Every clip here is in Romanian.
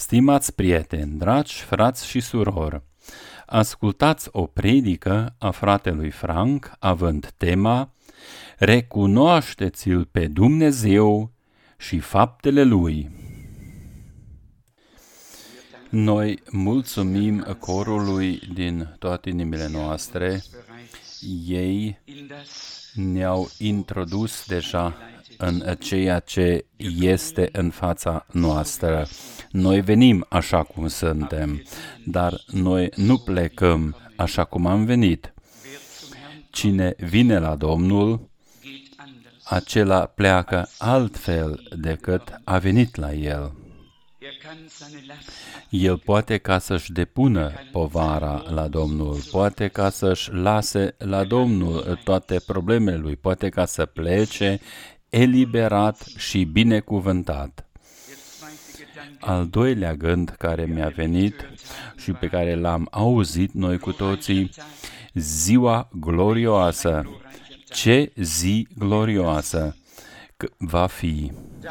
Stimați prieteni, dragi frați și surori, ascultați o predică a fratelui Frank având tema Recunoașteți-l pe Dumnezeu și faptele Lui. Noi mulțumim corului din toate inimile noastre. Ei ne-au introdus deja în ceea ce este în fața noastră. Noi venim așa cum suntem, dar noi nu plecăm așa cum am venit. Cine vine la Domnul, acela pleacă altfel decât a venit la El. El poate ca să-și depună povara la Domnul, poate ca să-și lase la Domnul toate problemele lui, poate ca să plece eliberat și binecuvântat. Al doilea gând care mi-a venit și pe care l-am auzit noi cu toții, ziua glorioasă. Ce zi glorioasă va fi!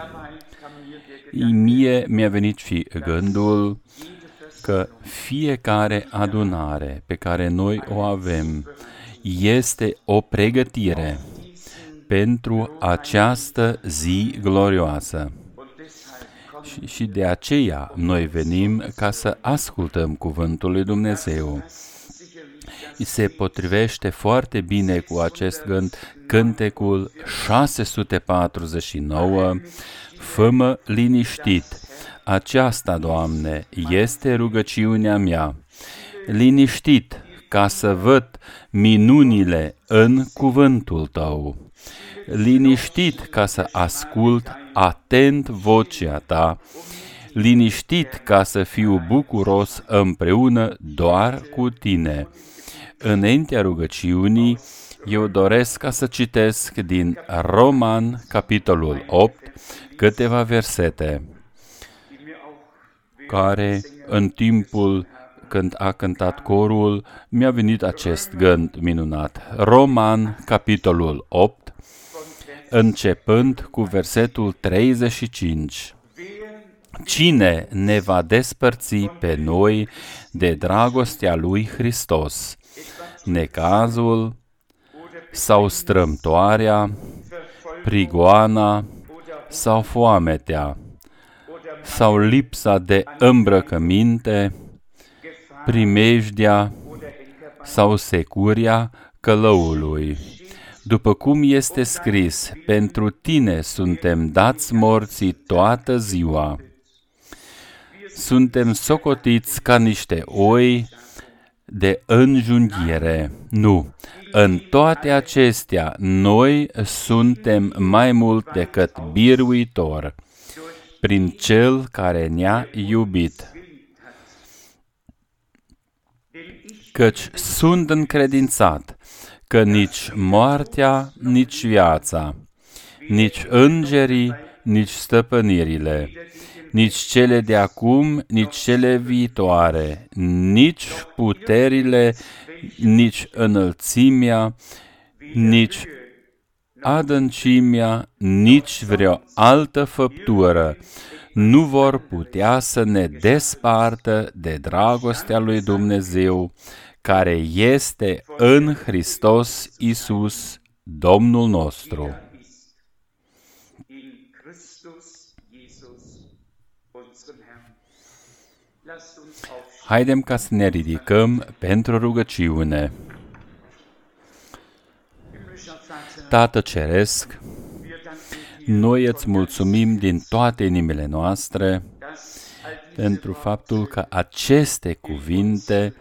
Mie mi-a venit și gândul că fiecare adunare pe care noi o avem este o pregătire pentru această zi glorioasă. Și de aceea noi venim ca să ascultăm cuvântul lui Dumnezeu. Se potrivește foarte bine cu acest gând cântecul 649, Fă-mă liniștit. Aceasta, Doamne, este rugăciunea mea. Liniștit ca să văd minunile în cuvântul Tău. Liniștit ca să ascult atent vocea Ta. Liniștit ca să fiu bucuros împreună doar cu Tine. Înaintea rugăciunii, eu doresc ca să citesc din Roman, capitolul 8, câteva versete, care în timpul când a cântat corul, mi-a venit acest gând minunat. Roman, capitolul 8, începând cu versetul 35. Cine ne va despărți pe noi de dragostea lui Hristos? Necazul sau strâmtoarea, prigoana sau foametea, sau lipsa de îmbrăcăminte, primejdea sau securia călăului. După cum este scris, pentru Tine suntem dați morții toată ziua. Suntem socotiți ca niște oi de înjunghiere. Nu, în toate acestea noi suntem mai mult decât biruitori prin Cel care ne-a iubit. Căci sunt încredințat că nici moartea, nici viața, nici îngerii, nici stăpânirile, nici cele de acum, nici cele viitoare, nici puterile, nici înălțimea, nici adâncimea, nici vreo altă făptură nu vor putea să ne despartă de dragostea lui Dumnezeu, care este în Hristos Iisus, Domnul nostru. Haidem ca să ne ridicăm pentru rugăciune. Tată Ceresc, noi îți mulțumim din toate inimile noastre pentru faptul că aceste cuvinte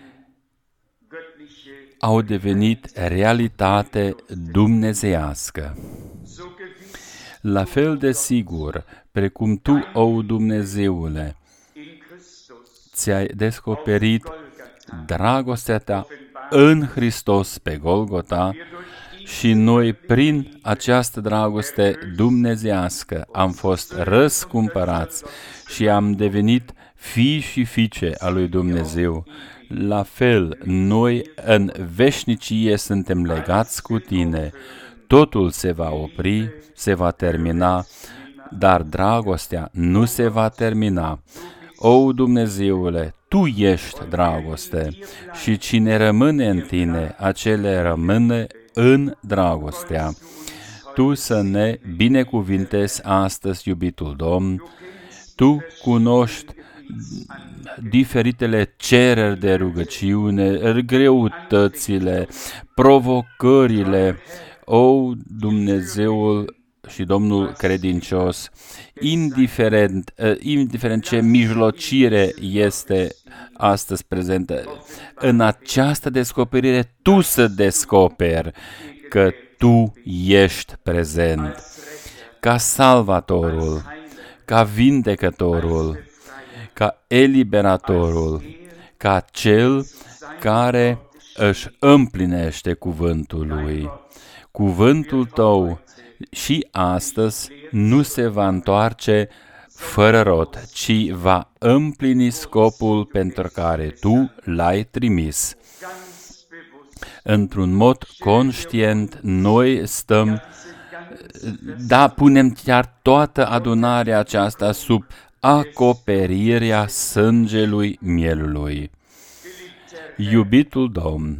au devenit realitate dumnezeiască. La fel de sigur, precum Tu, o Dumnezeule, ți-ai descoperit dragostea Ta în Hristos pe Golgota și noi, prin această dragoste dumnezeiască, am fost răscumpărați și am devenit fii și fiice a lui Dumnezeu. La fel, noi în veșnicie suntem legați cu Tine. Totul se va opri, se va termina, dar dragostea nu se va termina. O, Dumnezeule, Tu ești dragoste și cine rămâne în Tine, acele rămâne în dragostea. Tu să ne binecuvintezi astăzi, iubitul Domn. Tu cunoști diferitele cereri de rugăciune, greutățile, provocările. O, Dumnezeul și Domnul credincios, indiferent ce mijlocire este astăzi prezentă, în această descoperire Tu să descoperi că Tu ești prezent ca salvatorul, ca vindecătorul, ca eliberatorul, ca cel care își împlinește cuvântul Lui. Cuvântul Tău și astăzi nu se va întoarce fără rod, ci va împlini scopul pentru care Tu L-ai trimis. Într-un mod conștient, noi punem chiar toată adunarea aceasta sub acoperirea sângelui mielului. Iubitul Domn,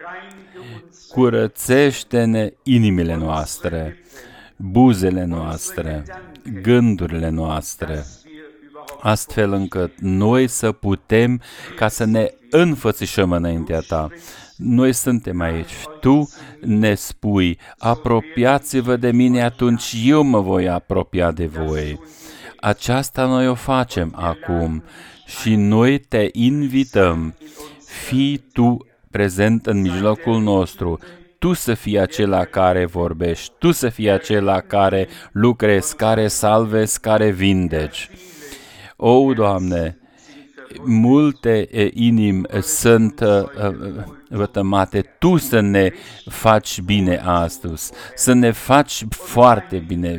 curățește-ne inimile noastre, buzele noastre, gândurile noastre, astfel încât noi să putem ca să ne înfățișăm înaintea Ta. Noi suntem aici. Tu ne spui, apropiați-vă de mine, atunci eu mă voi apropia de voi. Aceasta noi o facem acum și noi Te invităm. Fii Tu prezent în mijlocul nostru. Tu să fii acela care vorbești, Tu să fii acela care lucrezi, care salvezi, care vindeci. O, Doamne, multe inimi sunt vătămate. Tu să ne faci bine astăzi, să ne faci foarte bine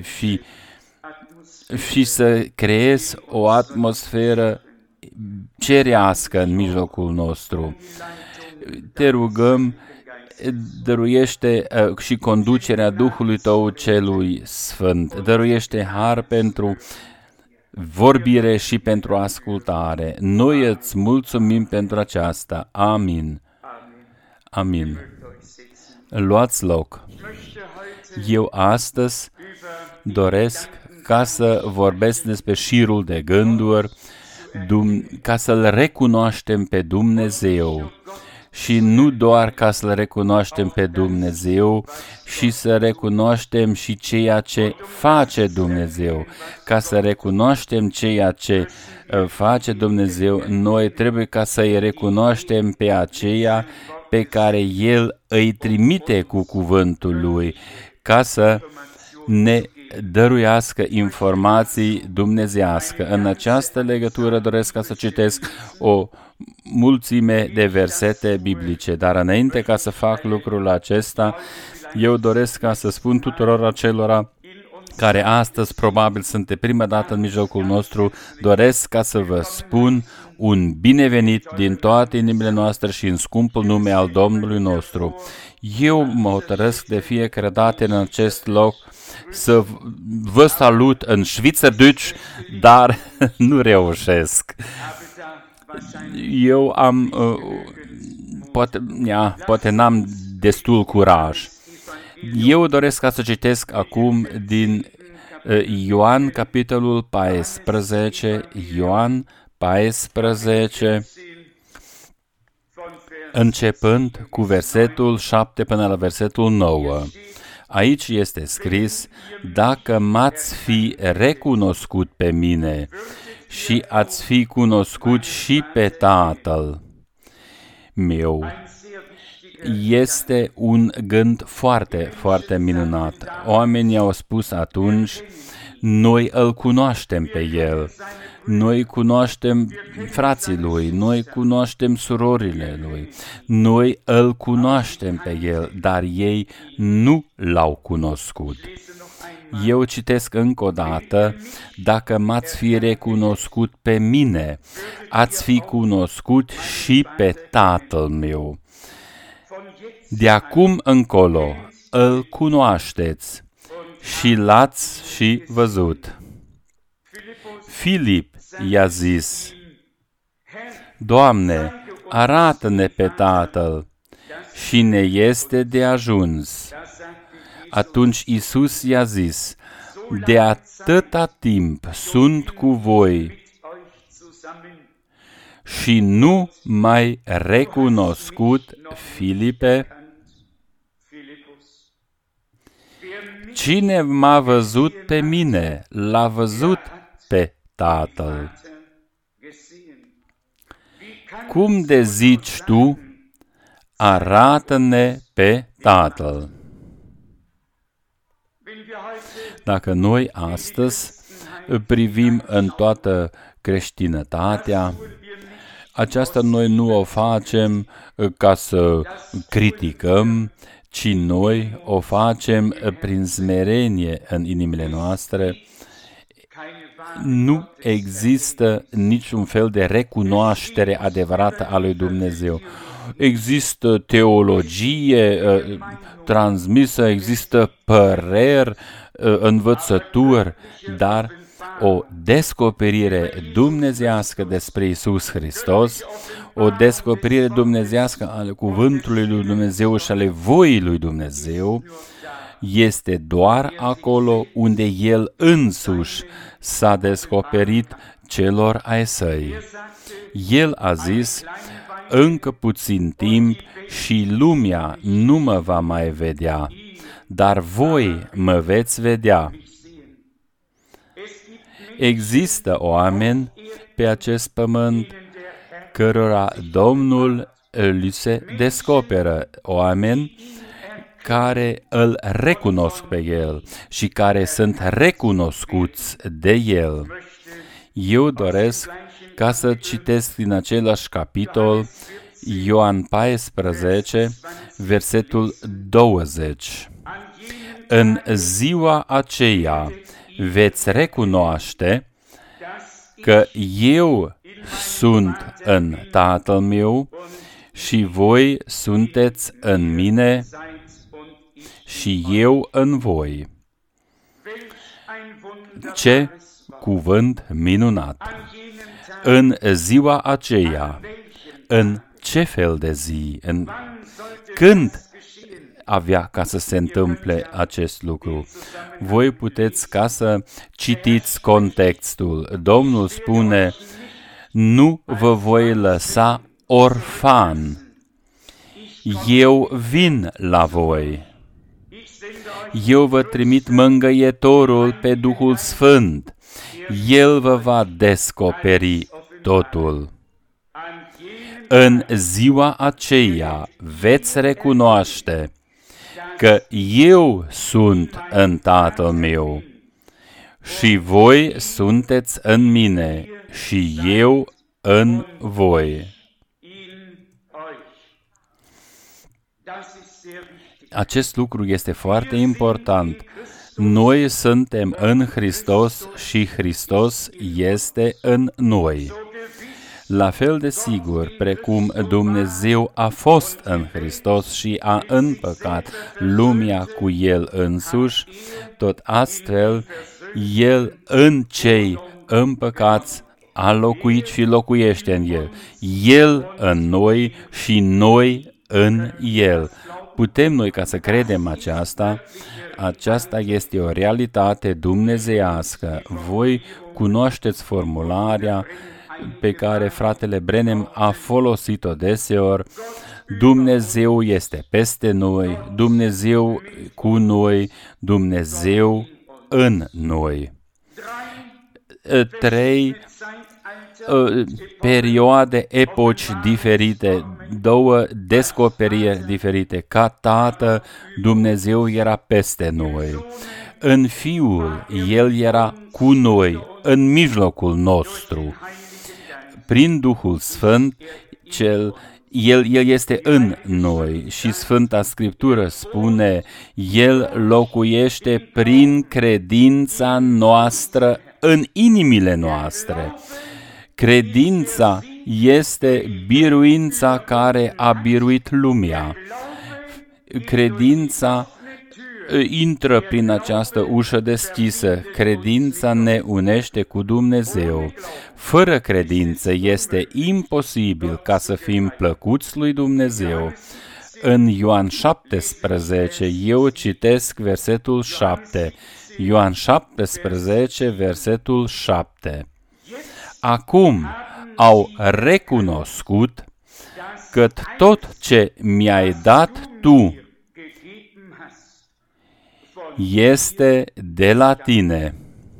și să creezi o atmosferă cerească în mijlocul nostru. Te rugăm, dăruiește și conducerea Duhului Tău celui Sfânt. Dăruiește har pentru vorbire și pentru ascultare. Noi îți mulțumim pentru aceasta. Amin. Amin. Luați loc. Eu astăzi doresc ca să vorbesc despre șirul de gânduri, ca să-L recunoaștem pe Dumnezeu. Și nu doar ca să-L recunoaștem pe Dumnezeu, și să recunoaștem și ceea ce face Dumnezeu. Ca să recunoaștem ceea ce face Dumnezeu, noi trebuie ca să-i recunoaștem pe aceea pe care El îi trimite cu cuvântul Lui, ca să ne dăruiască informații dumnezească. În această legătură doresc ca să citesc o mulțime de versete biblice, dar înainte ca să fac lucrul acesta, eu doresc ca să spun tuturor acelora care astăzi probabil sunt de prima dată în mijlocul nostru, doresc ca să vă spun un binevenit din toate inimile noastre și în scumpul nume al Domnului nostru. Eu mă hotărăsc de fiecare dată în acest loc să vă salut în Schweizerdeutsch, dar nu reușesc. Eu am, poate n-am destul curaj. Eu doresc ca să citesc acum din Ioan, capitolul 14, Ioan 14, începând cu versetul 7 până la versetul 9. Aici este scris, dacă m-ați fi recunoscut pe mine și ați fi cunoscut și pe Tatăl meu. Este un gând foarte, foarte minunat. Oamenii au spus atunci, noi îl cunoaștem pe El, noi cunoaștem frații Lui, noi cunoaștem surorile Lui, noi îl cunoaștem pe El, dar ei nu L-au cunoscut. Eu citesc încă o dată, dacă m-ați fi recunoscut pe mine, ați fi cunoscut și pe Tatăl meu. De acum încolo îl cunoașteți și l-ați și văzut. Filip i-a zis Doamne, arată-ne pe Tatăl și ne este de ajuns. Atunci Iisus i-a zis, de atâta timp sunt cu voi și nu m-ai recunoscut, Filipe? Cine m-a văzut pe mine, l-a văzut pe Tatăl. Cum de zici tu, arată-ne pe Tatăl? Dacă noi astăzi privim în toată creștinătatea, aceasta noi nu o facem ca să criticăm, ci noi o facem prin smerenie în inimile noastre. Nu există niciun fel de recunoaștere adevărată a lui Dumnezeu. Există teologie transmisă, există păreri, învățături, dar o descoperire dumnezeiască despre Iisus Hristos, o descoperire dumnezeiască ale cuvântului lui Dumnezeu și ale voii lui Dumnezeu, este doar acolo unde El însuși s-a descoperit celor ai săi. El a zis, încă puțin timp și lumea nu mă va mai vedea, dar voi mă veți vedea. Există oameni pe acest pământ cărora Domnul li se descoperă, oameni care îl recunosc pe El și care sunt recunoscuți de El. Eu doresc ca să citesc din același capitol Ioan 14, versetul 20. În ziua aceea veți recunoaște că eu sunt în Tatăl meu și voi sunteți în mine și eu în voi. Ce cuvânt minunat! În ziua aceea, în ce fel de zi, când avea ca să se întâmple acest lucru? Voi puteți ca să citiți contextul. Domnul spune, nu vă voi lăsa orfan. Eu vin la voi. Eu vă trimit mângâietorul pe Duhul Sfânt. El vă va descoperi totul. În ziua aceea veți recunoaște că eu sunt în Tatăl meu și voi sunteți în mine și eu în voi. Acest lucru este foarte important. Noi suntem în Hristos și Hristos este în noi. La fel de sigur, precum Dumnezeu a fost în Hristos și a împăcat lumea cu El însuși, tot astfel, El în cei împăcați a locuit și locuiește în El. El în noi și noi în El. Putem noi ca să credem aceasta este o realitate dumnezeiască. Voi cunoașteți formularea pe care fratele Branham a folosit-o deseori. Dumnezeu este peste noi, Dumnezeu cu noi, Dumnezeu în noi. 3 perioade, epoci diferite, 2 descoperiri diferite. Ca Tată, Dumnezeu era peste noi. În Fiul, El era cu noi, în mijlocul nostru. Prin Duhul Sfânt, El este în noi și Sfânta Scriptură spune, El locuiește prin credința noastră în inimile noastre. Credința este biruința care a biruit lumea. Credința intră prin această ușă deschisă. Credința ne unește cu Dumnezeu. Fără credință este imposibil ca să fim plăcuți lui Dumnezeu. În Ioan 17, eu citesc versetul 7. Ioan 17, versetul 7. Acum au recunoscut că tot ce mi-ai dat tu este de la tine.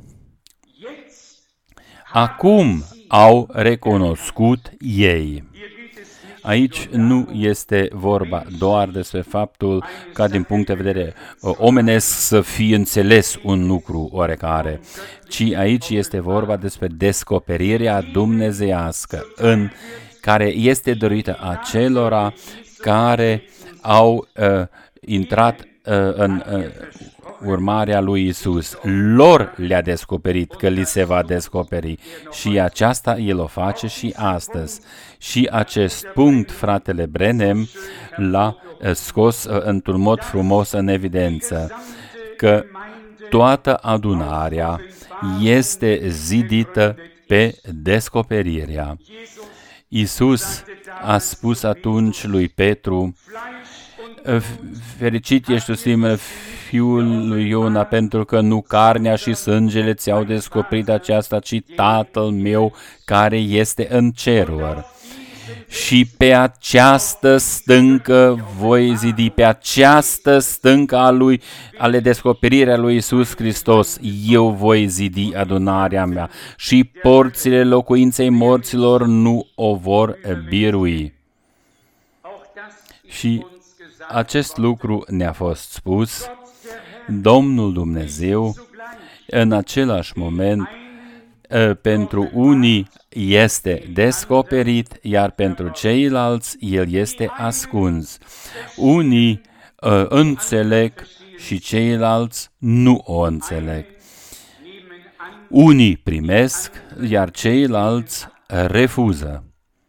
Acum au recunoscut ei. Aici nu este vorba doar despre faptul ca din punct de vedere omenesc să fie înțeles un lucru oarecare, ci aici este vorba despre descoperirea dumnezeiască în care este dorită acelora care au intrat în urmarea lui Isus. Lor le-a descoperit că li se va descoperi și aceasta El o face și astăzi. Și acest punct, fratele Branham l-a scos într-un mod frumos în evidență, că toată adunarea este zidită pe descoperirea. Isus a spus atunci lui Petru, fericit ești tu, Simon, fiul lui Iona, pentru că nu carnea și sângele ți-au descoperit aceasta, ci Tatăl meu care este în ceruri. Și pe această stâncă voi zidi, pe această stâncă ale descoperirea lui Iisus Hristos, eu voi zidi adunarea mea și porțile locuinței morților nu o vor birui. Și acest lucru ne-a fost spus. Domnul Dumnezeu, în același moment, pentru unii este descoperit, iar pentru ceilalți El este ascuns. Unii înțeleg și ceilalți nu o înțeleg. Unii primesc, iar ceilalți refuză.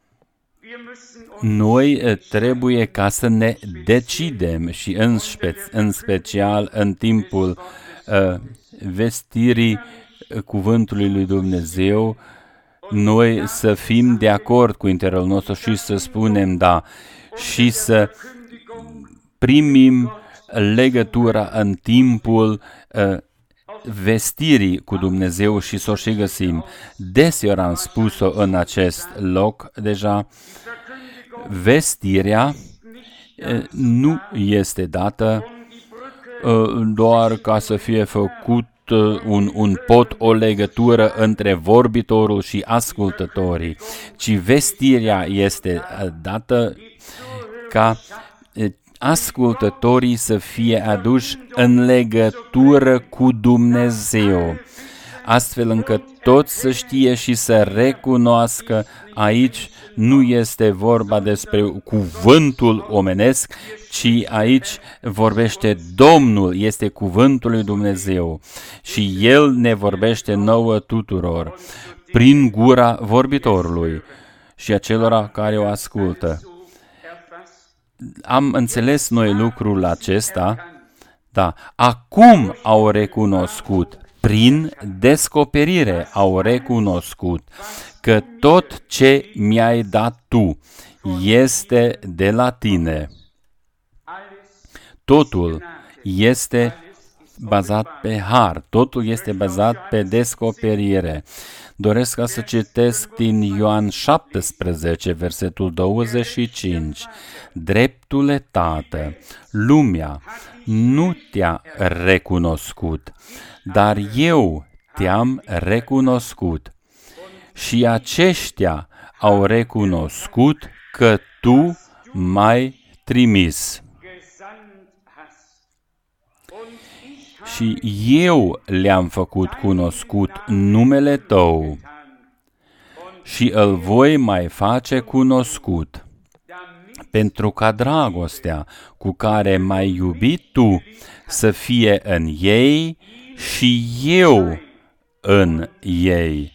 Noi trebuie ca să ne decidem și în special în timpul vestirii cuvântului lui Dumnezeu, noi să fim de acord cu interiorul nostru și să spunem da și să primim legătura în timpul vestirii cu Dumnezeu și să o și găsim. Deseori am spus-o în acest loc deja, vestirea nu este dată doar ca să fie făcut un pod, o legătură între vorbitorul și ascultătorii, ci vestirea este dată ca ascultătorii să fie aduși în legătură cu Dumnezeu, astfel încât toți să știe și să recunoască. Aici nu este vorba despre cuvântul omenesc, ci aici vorbește Domnul, este cuvântul lui Dumnezeu și El ne vorbește nouă tuturor prin gura vorbitorului și acelora care o ascultă. Am înțeles noi lucrul acesta, da, acum au recunoscut, prin descoperire au recunoscut că tot ce mi-ai dat tu este de la tine. Totul este bazat pe har, totul este bazat pe descoperire. Doresc ca să citesc din Ioan 17, versetul 25. Dreptule Tată, lumea nu te-a recunoscut, dar eu te-am recunoscut. Și aceștia au recunoscut că tu m-ai trimis. Și eu le-am făcut cunoscut numele tău și îl voi mai face cunoscut, pentru ca dragostea cu care m-ai iubit tu să fie în ei și eu în ei.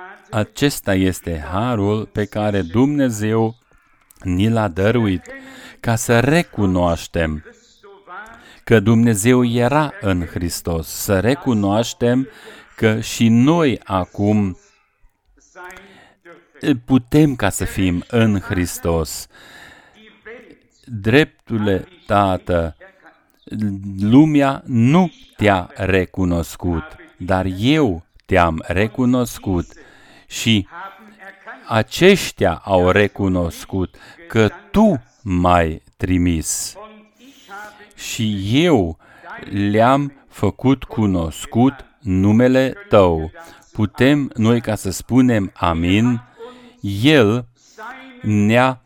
Acesta este harul pe care Dumnezeu ni l-a dăruit, ca să recunoaștem că Dumnezeu era în Hristos, să recunoaștem că și noi acum putem ca să fim în Hristos. Dreptule Tată, lumea nu te-a recunoscut, dar eu te-am recunoscut și aceștia au recunoscut că tu m-ai trimis și eu le-am făcut cunoscut numele tău. Putem noi ca să spunem amin? El ne-a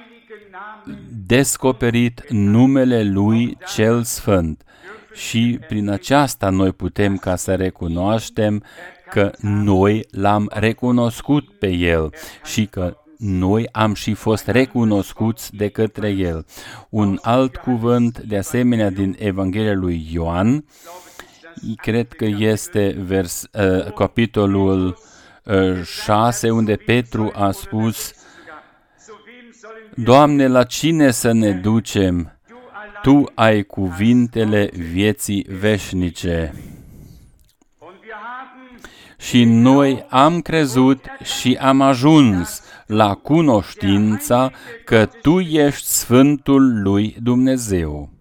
descoperit numele Lui cel Sfânt și prin aceasta noi putem ca să recunoaștem că noi l-am recunoscut pe El și că noi am și fost recunoscuți de către El. Un alt cuvânt, de asemenea, din Evanghelia lui Ioan, cred că este capitolul 6, unde Petru a spus: Doamne, la cine să ne ducem? Tu ai cuvintele vieții veșnice. Și noi am crezut și am ajuns la cunoștința că Tu ești Sfântul lui Dumnezeu.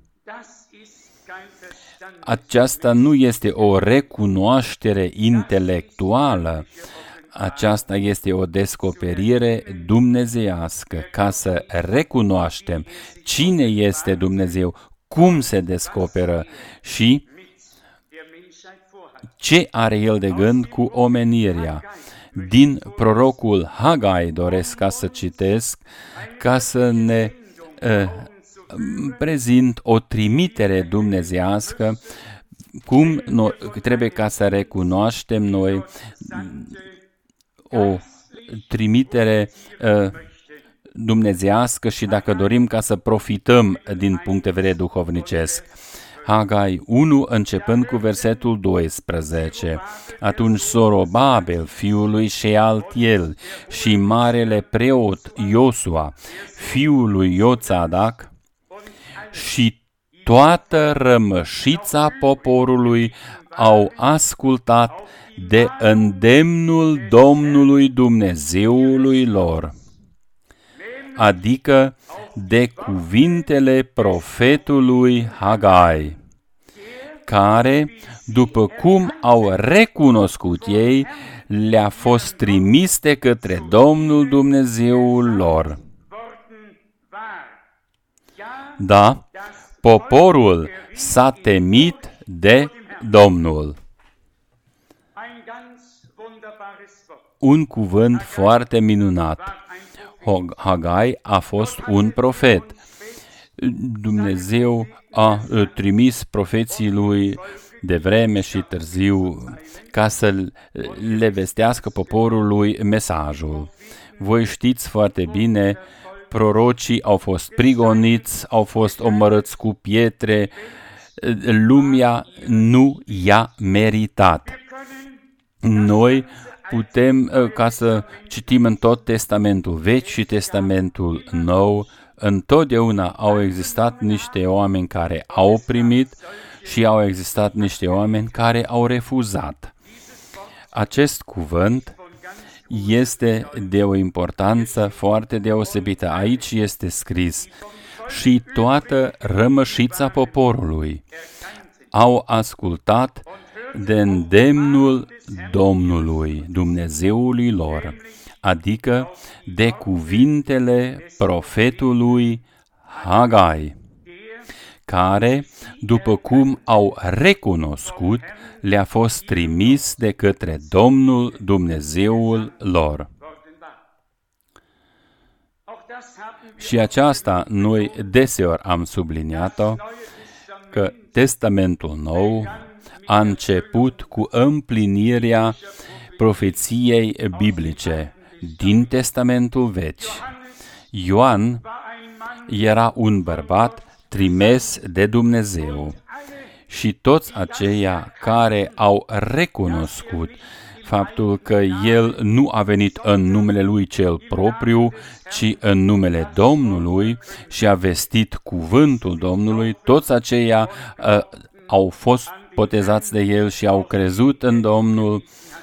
Aceasta nu este o recunoaștere intelectuală, aceasta este o descoperire dumnezeiască, ca să recunoaștem cine este Dumnezeu, cum se descoperă și ce are El de gând cu omenirea. Din prorocul Hagai doresc ca să citesc, ca să ne prezint o trimitere dumnezeiască, cum trebuie ca să recunoaștem noi o trimitere dumnezeiască și dacă dorim ca să profităm din punct de vedere duhovnicesc. Hagai 1, începând cu versetul 12. Atunci Zorobabel, fiul lui Shealtiel, și marele preot Iosua, fiul lui Iotzadak, și toată rămășița poporului au ascultat de îndemnul Domnului Dumnezeului lor, adică de cuvintele profetului Hagai, care, după cum au recunoscut ei, le-a fost trimis de către Domnul Dumnezeul lor. Da, poporul s-a temit de Domnul. Un cuvânt foarte minunat. Hagai a fost un profet. Dumnezeu a trimis profeții lui de vreme și târziu ca să le vestească poporului mesajul. Voi știți foarte bine, prorocii au fost prigoniți, au fost omorâți cu pietre, lumea nu i-a meritat. Noi putem ca să citim în tot Testamentul Vechi și Testamentul Nou, întotdeauna au existat niște oameni care au primit și au existat niște oameni care au refuzat. Acest cuvânt este de o importanță foarte deosebită. Aici este scris: și toată rămășița poporului au ascultat de îndemnul Domnului, Dumnezeului lor, adică de cuvintele profetului Hagai, care, după cum au recunoscut, le-a fost trimis de către Domnul Dumnezeul lor. Și aceasta noi deseori am subliniat-o, că Testamentul Nou a început cu împlinirea profeției biblice din Testamentul Vechi. Ioan era un bărbat trimis de Dumnezeu și toți aceia care au recunoscut faptul că El nu a venit în numele Lui cel propriu, ci în numele Domnului și a vestit cuvântul Domnului, toți aceia au fost botezați de El și au crezut în Domnul.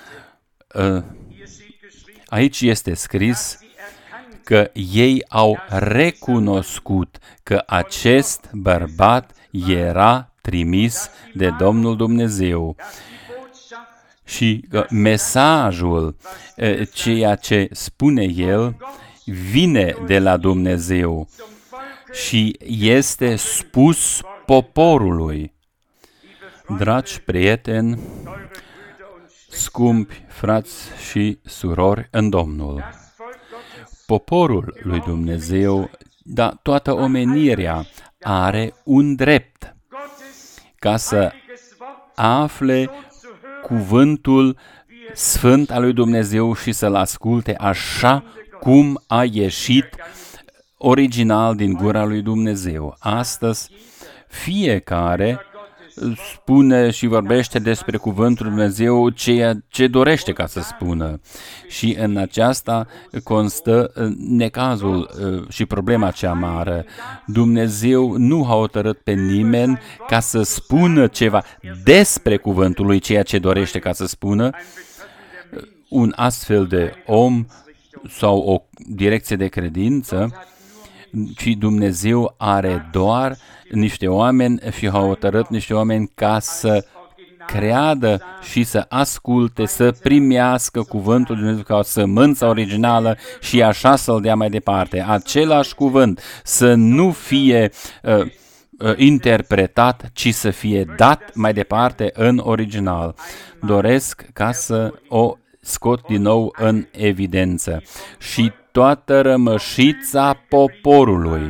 Aici este scris că ei au recunoscut că acest bărbat era trimis de Domnul Dumnezeu și că mesajul, ceea ce spune el, vine de la Dumnezeu și este spus poporului. Dragi prieteni, scumpi frați și surori în Domnul, poporul lui Dumnezeu, da, toată omenirea are un drept ca să afle cuvântul sfânt al lui Dumnezeu și să-l asculte așa cum a ieșit original din gura lui Dumnezeu. Astăzi, fiecare spune și vorbește despre cuvântul Dumnezeu ceea ce dorește ca să spună. Și în aceasta constă necazul și problema cea mare. Dumnezeu nu a hotărât pe nimeni ca să spună ceva despre cuvântul lui, ceea ce dorește ca să spună. Un astfel de om sau o direcție de credință, ci Dumnezeu are doar niște oameni și a hotărât niște oameni ca să creadă și să asculte, să primească cuvântul Dumnezeu ca o sămânță originală și așa să-l dea mai departe. Același cuvânt să nu fie interpretat, ci să fie dat mai departe în original. Doresc ca să o scot din nou în evidență. Și toată rămășița poporului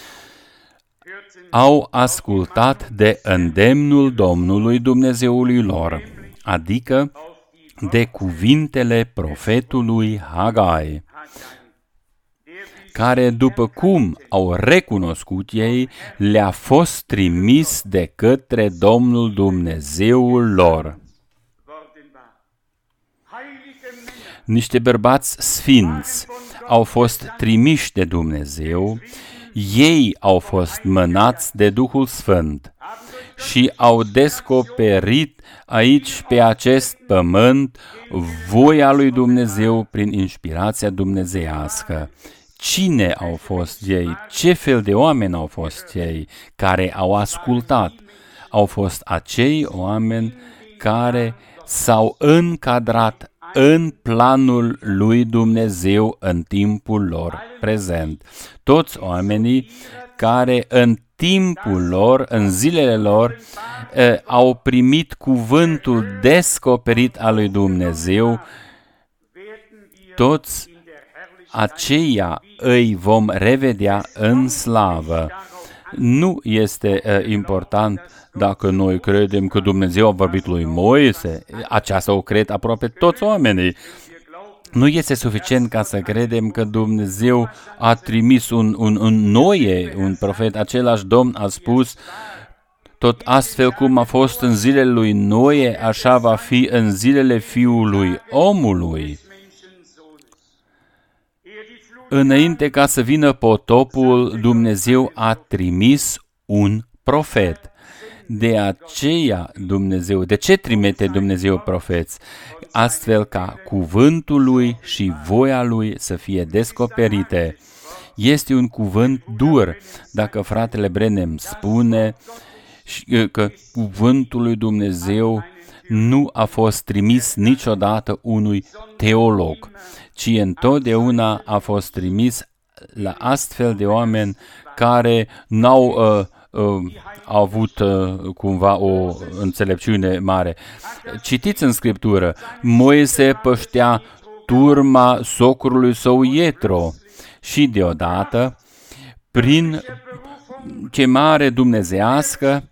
au ascultat de îndemnul Domnului Dumnezeului lor, adică de cuvintele profetului Hagai, care, după cum au recunoscut ei, le-a fost trimis de către Domnul Dumnezeul lor. Niște bărbați sfinți au fost trimiși de Dumnezeu, ei au fost mânați de Duhul Sfânt și au descoperit aici, pe acest pământ, voia lui Dumnezeu prin inspirația dumnezeiască. Cine au fost ei? Ce fel de oameni au fost ei care au ascultat? Au fost acei oameni care s-au încadrat în planul lui Dumnezeu în timpul lor prezent. Toți oamenii care în timpul lor, în zilele lor, au primit cuvântul descoperit al lui Dumnezeu, toți aceia îi vom revedea în slavă. Nu este important dacă noi credem că Dumnezeu a vorbit lui Moise, aceasta o cred aproape toți oamenii. Nu este suficient ca să credem că Dumnezeu a trimis un Noe, un profet. Același Domn a spus, tot astfel cum a fost în zilele lui Noe, așa va fi în zilele Fiului Omului. Înainte ca să vină potopul, Dumnezeu a trimis un profet. De aceea Dumnezeu, de ce trimite Dumnezeu profeți? Astfel ca cuvântul lui și voia lui să fie descoperite. Este un cuvânt dur. Dacă fratele Branham spune că cuvântul lui Dumnezeu nu a fost trimis niciodată unui teolog, ci întotdeauna a fost trimis la astfel de oameni care n-au avut cumva o înțelepciune mare. Citiți în Scriptură, Moise păștea turma socrului său Ietro și deodată, prin chemare dumnezeiască,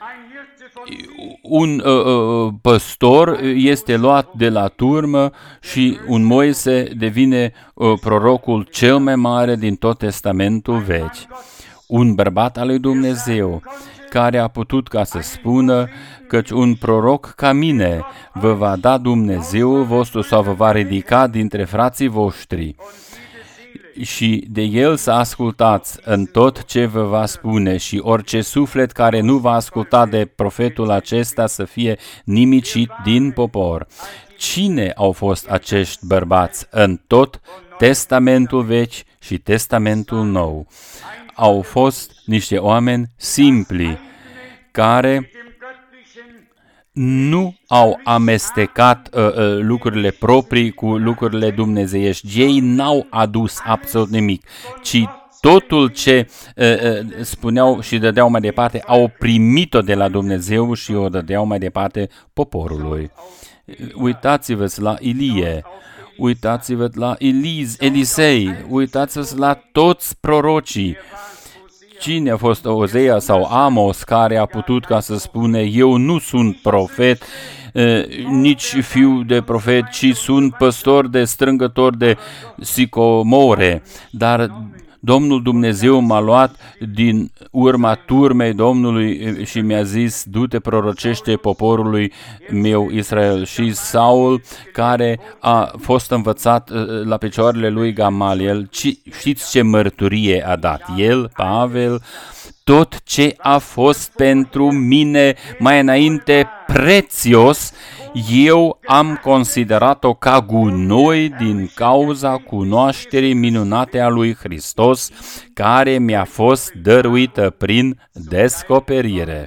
un păstor este luat de la turmă și un Moise devine prorocul cel mai mare din tot Testamentul Vechi. Un bărbat al lui Dumnezeu care a putut ca să spună căci un proroc ca mine vă va da Dumnezeul vostru sau vă va ridica dintre frații voștri și de el să ascultați în tot ce vă va spune și orice suflet care nu va asculta de profetul acesta să fie nimicit din popor. Cine au fost acești bărbați în tot Testamentul Vechi și Testamentul Nou? Au fost niște oameni simpli care nu au amestecat lucrurile proprii cu lucrurile dumnezeiești. Ei n-au adus absolut nimic, ci totul ce spuneau și dădeau mai departe, au primit-o de la Dumnezeu și o dădeau mai departe poporului. Uitați-vă la Ilie, uitați-vă la Elisei, uitați-vă la toți prorocii. Cine a fost Ozea sau Amos care a putut ca să spune eu nu sunt profet, nici fiu de profet, ci sunt păstor de strângător de sicomore, dar Domnul Dumnezeu m-a luat din urma turmei Domnului și mi-a zis, du-te prorocește poporului meu Israel. Și Saul, care a fost învățat la picioarele lui Gamaliel, știți ce mărturie a dat el, Pavel? Tot ce a fost pentru mine mai înainte prețios, eu am considerat-o ca gunoi din cauza cunoașterii minunate a lui Hristos, care mi-a fost dăruită prin descoperire.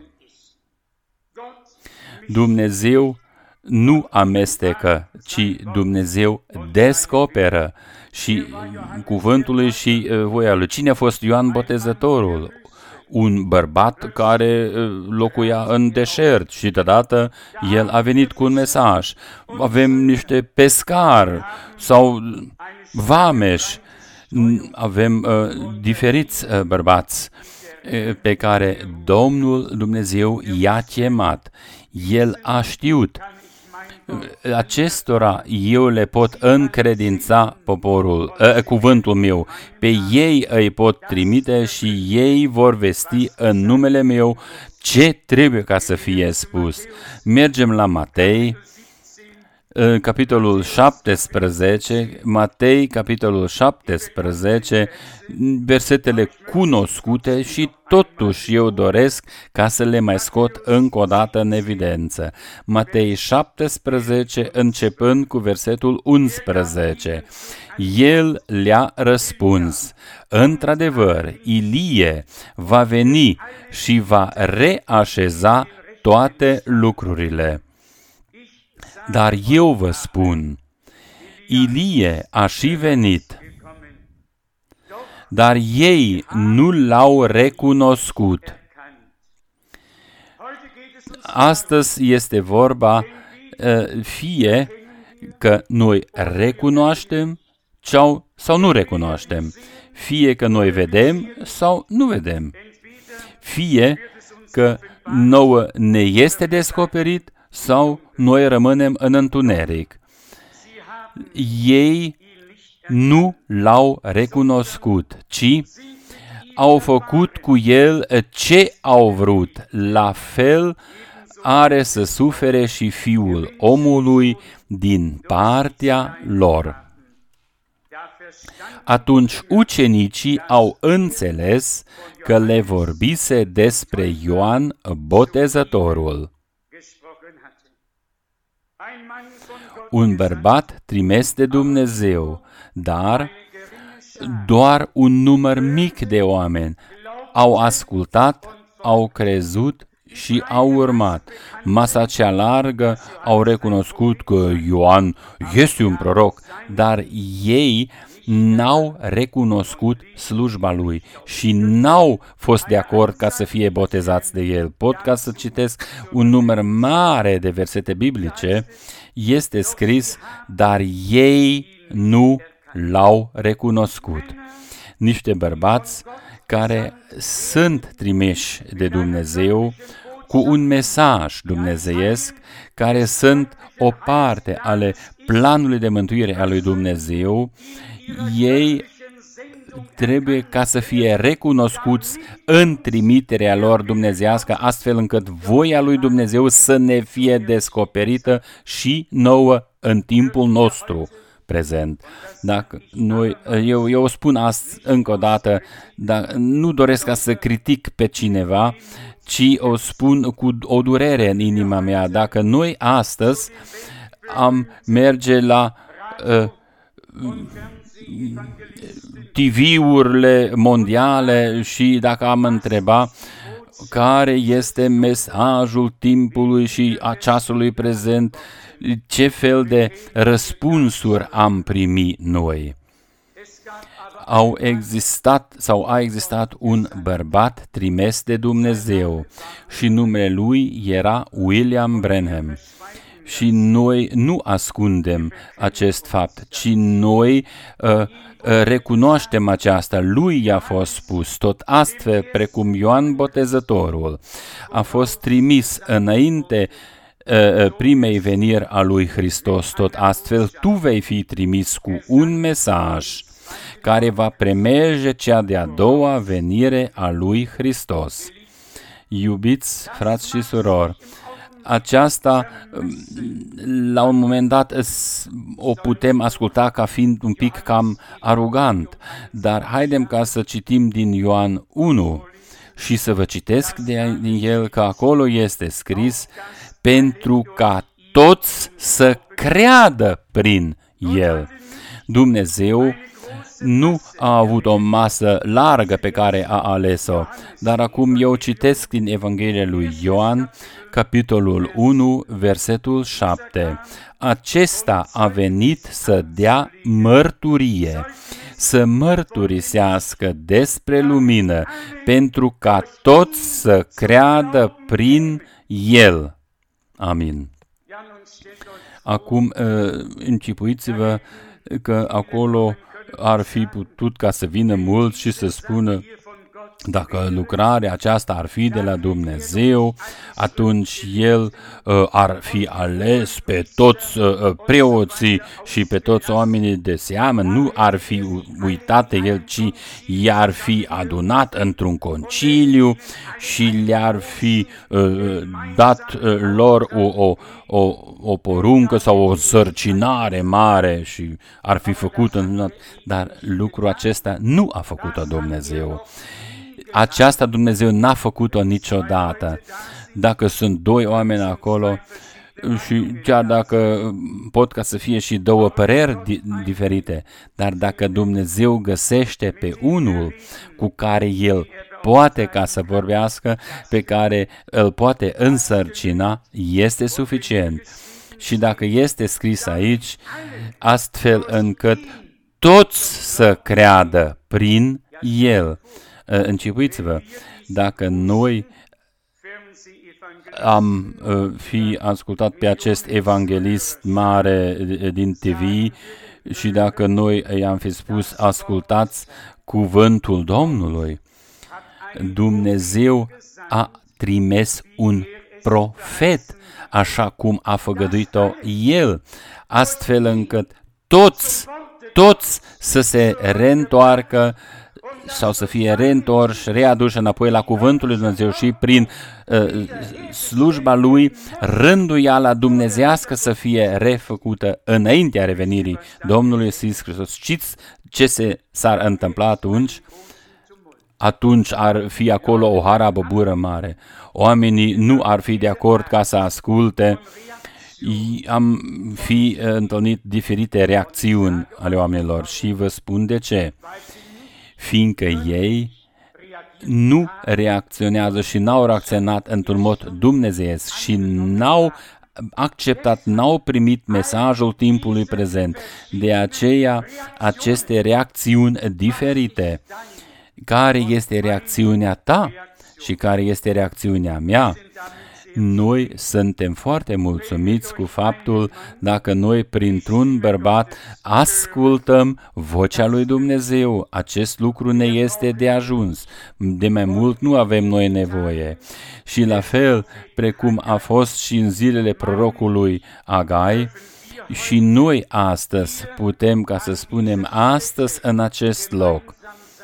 Dumnezeu nu amestecă, ci Dumnezeu descoperă și cuvântul și voia lui. Cine a fost Ioan Botezătorul? Un bărbat care locuia în deșert și deodată el a venit cu un mesaj. Avem niște pescari sau vameși, avem diferiți bărbați pe care Domnul Dumnezeu i-a chemat. El a știut. Acestora eu le pot încredința cuvântul meu. Pe ei îi pot trimite și ei vor vesti în numele meu ce trebuie ca să fie spus. Mergem la Matei, capitolul 17, Matei, capitolul 17, versetele cunoscute și totuși eu doresc ca să le mai scot încă o dată în evidență. Matei 17, începând cu versetul 11. El le-a răspuns, într-adevăr, Ilie va veni și va reașeza toate lucrurile. Dar eu vă spun, Ilie a și venit, dar ei nu l-au recunoscut. Astăzi este vorba fie că noi recunoaștem sau nu recunoaștem, fie că noi vedem sau nu vedem, fie că nouă ne este descoperit sau noi rămânem în întuneric. Ei nu l-au recunoscut, ci au făcut cu el ce au vrut. La fel are să sufere și Fiul omului din partea lor. Atunci ucenicii au înțeles că le vorbise despre Ioan Botezătorul. Un bărbat trimis de Dumnezeu, dar doar un număr mic de oameni au ascultat, au crezut și au urmat. Masa cea largă au recunoscut că Ioan este un proroc, dar ei n-au recunoscut slujba lui și n-au fost de acord ca să fie botezați de el. Pot ca să citesc un număr mare de versete biblice, este scris, dar ei nu l-au recunoscut. Niște bărbați care sunt trimiși de Dumnezeu cu un mesaj dumnezeiesc, care sunt o parte ale planului de mântuire a lui Dumnezeu, ei trebuie ca să fie recunoscuți în trimiterea lor dumnezeiască, astfel încât voia lui Dumnezeu să ne fie descoperită și nouă în timpul nostru prezent. Dacă noi, eu o spun încă o dată, dar nu doresc ca să critic pe cineva, ci o spun cu o durere în inima mea. Dacă noi astăzi am merge la TV-urile mondiale și dacă am întreba care este mesajul timpului și a ceasului prezent, ce fel de răspunsuri am primit noi. A existat un bărbat trimis de Dumnezeu și numele lui era William Branham. Și noi nu ascundem acest fapt, ci noi recunoaștem aceasta. Lui i-a fost spus, tot astfel precum Ioan Botezătorul a fost trimis înainte primei veniri a lui Hristos, tot astfel tu vei fi trimis cu un mesaj care va premerge cea de-a doua venire a lui Hristos. Iubiți frați și surori, aceasta, la un moment dat, o putem asculta ca fiind un pic cam arogant, dar haidem ca să citim din Ioan 1 și să vă citesc din el că acolo este scris pentru ca toți să creadă prin el. Dumnezeu nu a avut o masă largă pe care a ales-o, dar acum eu citesc din Evanghelia lui Ioan, capitolul 1, versetul 7. Acesta a venit să dea mărturie, să mărturisească despre lumină, pentru ca toți să creadă prin el. Amin. Acum închipuiți-vă că acolo ar fi putut ca să vină mulți și să spună dacă lucrarea aceasta ar fi de la Dumnezeu, atunci El ar fi ales pe toți preoții și pe toți oamenii de seamă, nu ar fi uitat de El, ci i-ar fi adunat într-un conciliu și le-ar fi dat lor o poruncă sau o sărcinare mare și ar fi făcut, dar lucrul acesta nu a făcut-o Dumnezeu. Aceasta Dumnezeu n-a făcut-o niciodată. Dacă sunt doi oameni acolo și chiar dacă pot ca să fie și două păreri diferite, dar dacă Dumnezeu găsește pe unul cu care El poate ca să vorbească, pe care îl poate însărcina, este suficient. Și dacă este scris aici, astfel încât toți să creadă prin El. Închipuiți-vă, dacă noi am fi ascultat pe acest evanghelist mare din TV și dacă noi i-am fi spus ascultați cuvântul Domnului, Dumnezeu a trimis un profet, așa cum a făgăduit-o El, astfel încât toți să se reîntoarcă sau să fie reîntorși, readuși înapoi la cuvântul lui Dumnezeu și prin slujba Lui, rânduiala dumnezeiască să fie refăcută înaintea revenirii Domnului Iisus Hristos. Știți ce s-ar întâmpla atunci? Atunci ar fi acolo o harabăbură mare. Oamenii nu ar fi de acord ca să asculte. Am fi întâlnit diferite reacțiuni ale oamenilor și vă spun de ce. Fiindcă ei nu reacționează și n-au reacționat într-un mod dumnezeiesc și n-au acceptat, n-au primit mesajul timpului prezent. De aceea, aceste reacțiuni diferite. Care este reacțiunea ta și care este reacțiunea mea? Noi suntem foarte mulțumiți cu faptul dacă noi printr-un bărbat ascultăm vocea lui Dumnezeu. Acest lucru ne este de ajuns. De mai mult nu avem noi nevoie. Și la fel precum a fost și în zilele prorocului Agai, și noi astăzi putem ca să spunem astăzi în acest loc.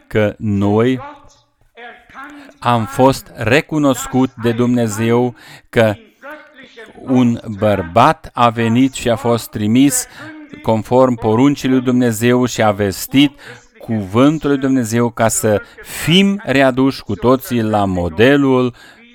că noi am fost recunoscut de Dumnezeu, că un bărbat a venit și a fost trimis conform poruncii lui Dumnezeu și a vestit cuvântul lui Dumnezeu ca să fim readuși cu toții la modelul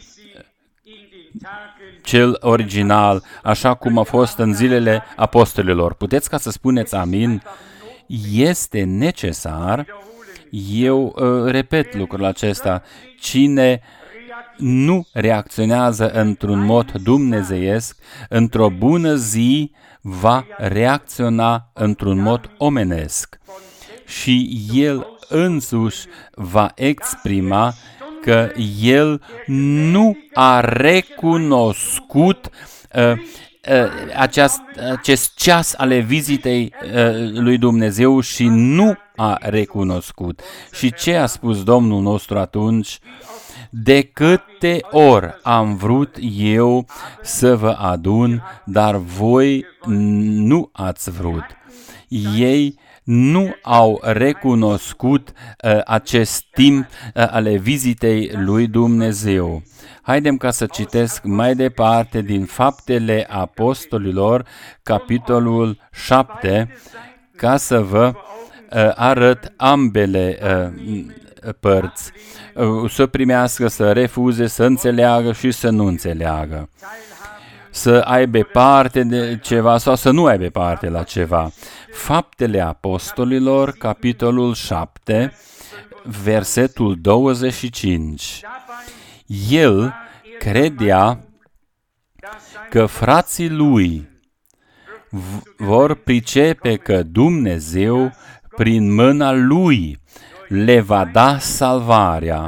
cel original, așa cum a fost în zilele apostolilor. Puteți ca să spuneți amin? Este necesar, eu repet lucrul acesta, cine nu reacționează într-un mod dumnezeiesc, într-o bună zi va reacționa într-un mod omenesc și el însuși va exprima că el nu a recunoscut acest ceas ale vizitei lui Dumnezeu și nu a recunoscut. Și ce a spus Domnul nostru atunci? De câte ori am vrut eu să vă adun, dar voi nu ați vrut. Ei nu au recunoscut acest timp ale vizitei lui Dumnezeu. Haidem ca să citesc mai departe din Faptele Apostolilor, capitolul 7, ca să vă arăt ambele părți, să primească, să refuze, să înțeleagă și să nu înțeleagă, să aibă parte de ceva sau să nu aibă parte la ceva. Faptele Apostolilor, capitolul 7, versetul 25. El credea că frații lui vor pricepe că Dumnezeu, prin mâna lui, le va da salvarea.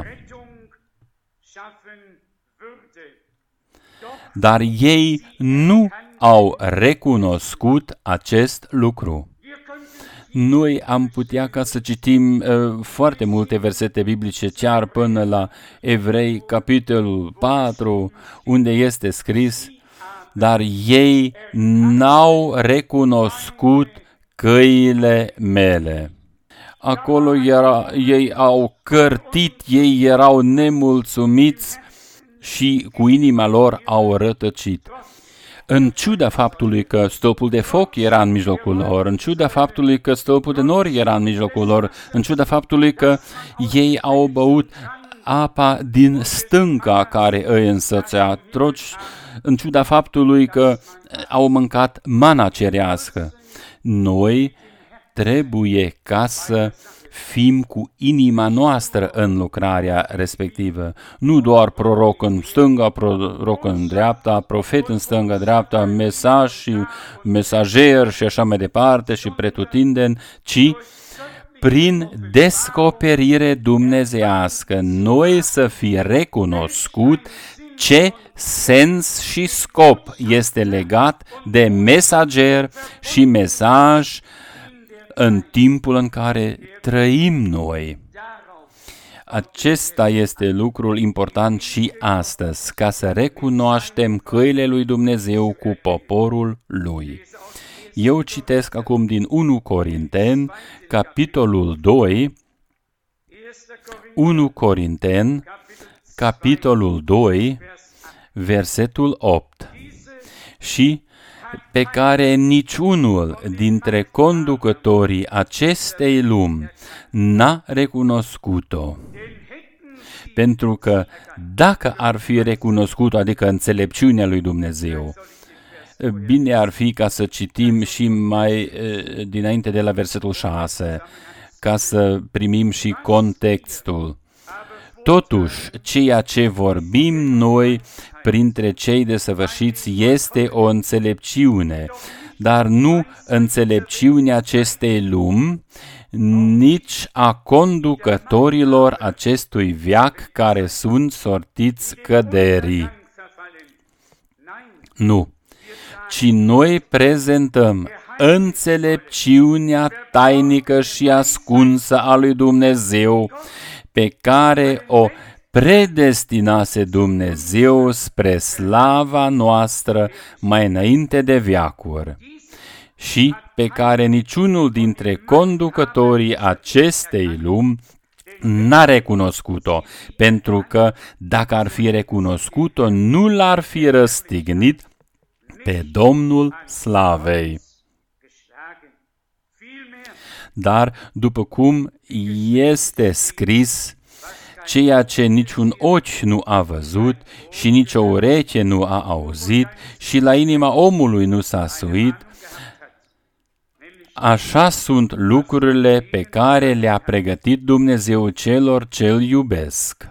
Dar ei nu au recunoscut acest lucru. Noi am putea ca să citim foarte multe versete biblice, chiar până la Evrei, capitolul 4, unde este scris, dar ei n-au recunoscut căile mele. Acolo ei au cărtit, ei erau nemulțumiți și cu inima lor au rătăcit. În ciuda faptului că stâlpul de foc era în mijlocul lor, în ciuda faptului că stâlpul de nori era în mijlocul lor, în ciuda faptului că ei au băut apa din stânca care îi însățea, în ciuda faptului că au mâncat mana cerească, noi trebuie ca să fim cu inima noastră în lucrarea respectivă. Nu doar proroc în stânga, proroc în dreapta, profet în stânga, dreapta, mesaj și mesager și așa mai departe și pretutindeni, ci prin descoperire dumnezeiască noi să fie recunoscut ce sens și scop este legat de mesager și mesaj în timpul în care trăim noi. Acesta este lucrul important și astăzi, ca să recunoaștem căile lui Dumnezeu cu poporul lui. Eu citesc acum din 1 Corinteni, capitolul 2, 1 Corinteni, capitolul 2, versetul 8. Și pe care niciunul dintre conducătorii acestei lumi n-a recunoscut-o. Pentru că dacă ar fi recunoscut-o, adică înțelepciunea lui Dumnezeu, bine ar fi ca să citim și mai dinainte de la versetul 6, ca să primim și contextul. Totuși, ceea ce vorbim noi printre cei desăvârșiți este o înțelepciune, dar nu înțelepciunea acestei lumi, nici a conducătorilor acestui veac care sunt sortiți căderii. Nu, ci noi prezentăm înțelepciunea tainică și ascunsă a lui Dumnezeu, pe care o predestinase Dumnezeu spre slava noastră mai înainte de veacuri și pe care niciunul dintre conducătorii acestei lumi n-a recunoscut-o, pentru că dacă ar fi recunoscut-o, nu l-ar fi răstignit pe Domnul Slavei. Dar, după cum este scris, ceea ce niciun ochi nu a văzut și nici o ureche nu a auzit și la inima omului nu s-a suit, așa sunt lucrurile pe care le-a pregătit Dumnezeu celor ce-L iubesc.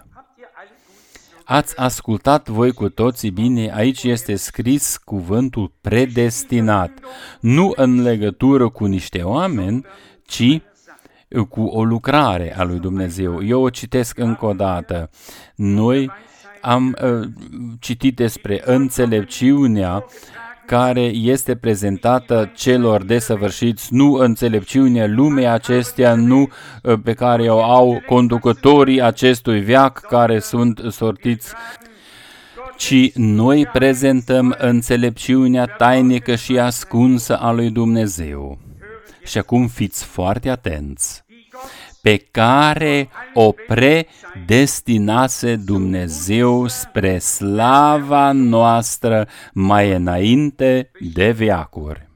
Ați ascultat voi cu toții bine, aici este scris cuvântul predestinat, nu în legătură cu niște oameni, ci cu o lucrare a lui Dumnezeu. Eu o citesc încă o dată. Noi am citit despre înțelepciunea care este prezentată celor desăvârșiți, nu înțelepciunea lumii acesteia, nu pe care o au conducătorii acestui veac care sunt sortiți, ci noi prezentăm înțelepciunea tainică și ascunsă a lui Dumnezeu. Și acum fiți foarte atenți, pe care o predestinase Dumnezeu spre slava noastră mai înainte de veacuri.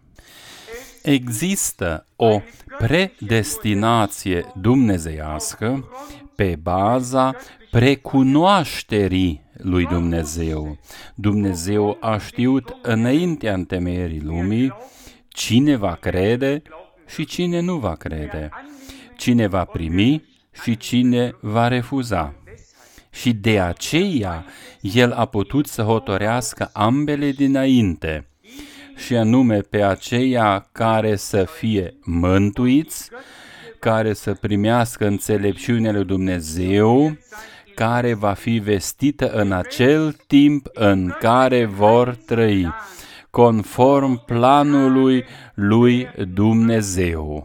Există o predestinație dumnezeiască pe baza precunoașterii lui Dumnezeu. Dumnezeu a știut înaintea întemeierii lumii cine va crede și cine nu va crede, cine va primi și cine va refuza. Și de aceea El a putut să hotărească ambele dinainte, și anume pe aceia care să fie mântuiți, care să primească înțelepciunea lui Dumnezeu, care va fi vestită în acel timp în care vor trăi, conform planului lui Dumnezeu.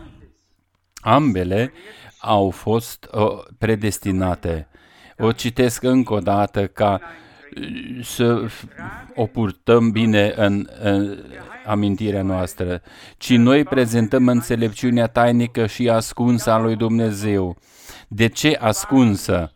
Ambele au fost predestinate. O citesc încă o dată ca să o purtăm bine în amintirea noastră. Ci noi prezentăm înțelepciunea tainică și ascunsă a lui Dumnezeu. De ce ascunsă?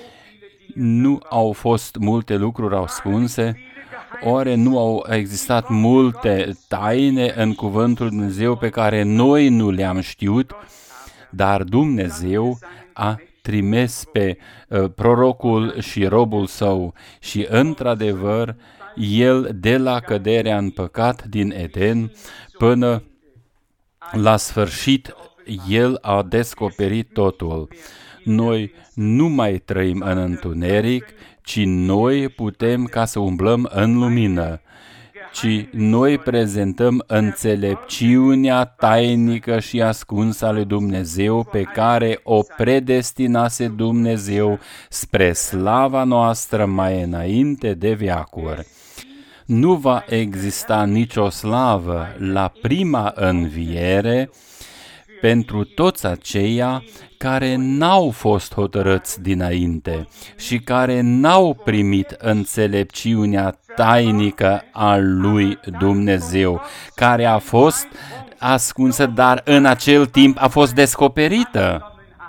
Nu au fost multe lucruri ascunse? Oare nu au existat multe taine în cuvântul lui Dumnezeu pe care noi nu le-am știut? Dar Dumnezeu a trimis pe prorocul și robul său și, într-adevăr, el, de la căderea în păcat din Eden până la sfârșit, el a descoperit totul. Noi nu mai trăim în întuneric, ci noi putem ca să umblăm în lumină, ci noi prezentăm înțelepciunea tainică și ascunsă a lui Dumnezeu pe care o predestinase Dumnezeu spre slava noastră mai înainte de veacuri. Nu va exista nicio slavă la prima înviere pentru toți aceia care n-au fost hotărâți dinainte și care n-au primit înțelepciunea tainică a lui Dumnezeu, care a fost ascunsă, dar în acel timp a fost descoperită.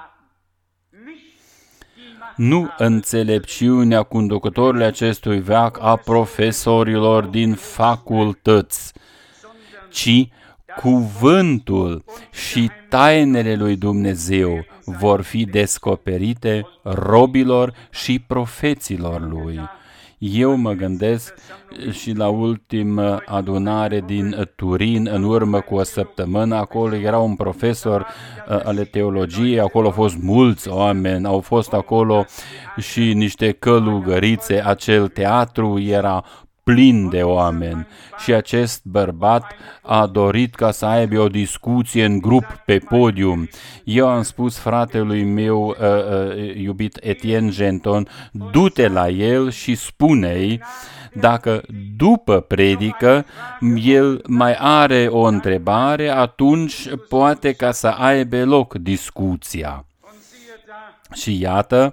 Nu înțelepciunea conducătorului acestui veac a profesorilor din facultăți, ci cuvântul și tainele lui Dumnezeu vor fi descoperite robilor și profeților lui. Eu mă gândesc și la ultima adunare din Turin, în urmă cu o săptămână, acolo era un profesor ale teologiei, acolo au fost mulți oameni, au fost acolo și niște călugărițe, acel teatru era plin de oameni și acest bărbat a dorit ca să aibă o discuție în grup pe podium. Eu am spus fratelui meu iubit Etienne Genton, du-te la el și spune-i dacă după predică el mai are o întrebare, atunci poate ca să aibă loc discuția. Și iată,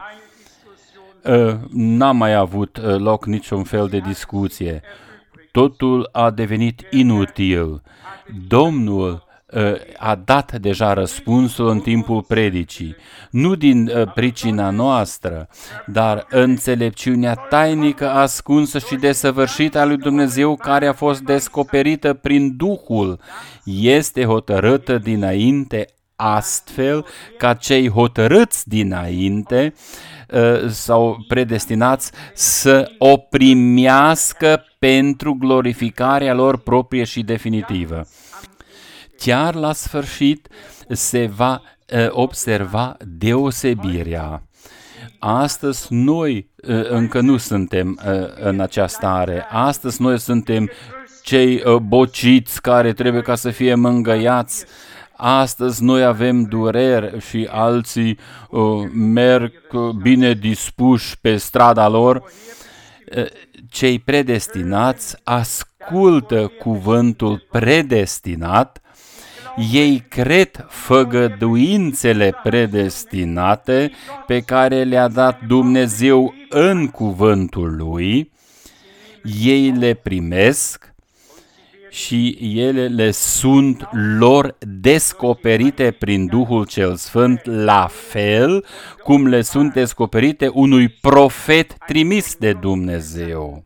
n-a mai avut loc niciun fel de discuție. Totul a devenit inutil. Domnul a dat deja răspunsul în timpul predicii. Nu din pricina noastră, dar înțelepciunea tainică, ascunsă și desăvârșită a lui Dumnezeu, care a fost descoperită prin Duhul, este hotărâtă dinainte, astfel ca cei hotărâți dinainte sau predestinați să o primească pentru glorificarea lor proprie și definitivă. Chiar la sfârșit se va observa deosebirea. Astăzi noi încă nu suntem în această stare. Astăzi noi suntem cei bociți care trebuie ca să fie mângâiați. Astăzi noi avem dureri și alții merg bine dispuși pe strada lor. Cei predestinați ascultă cuvântul predestinat, ei cred făgăduințele predestinate pe care le-a dat Dumnezeu în cuvântul Lui, ei le primesc și ele le sunt lor descoperite prin Duhul cel Sfânt, la fel cum le sunt descoperite unui profet trimis de Dumnezeu.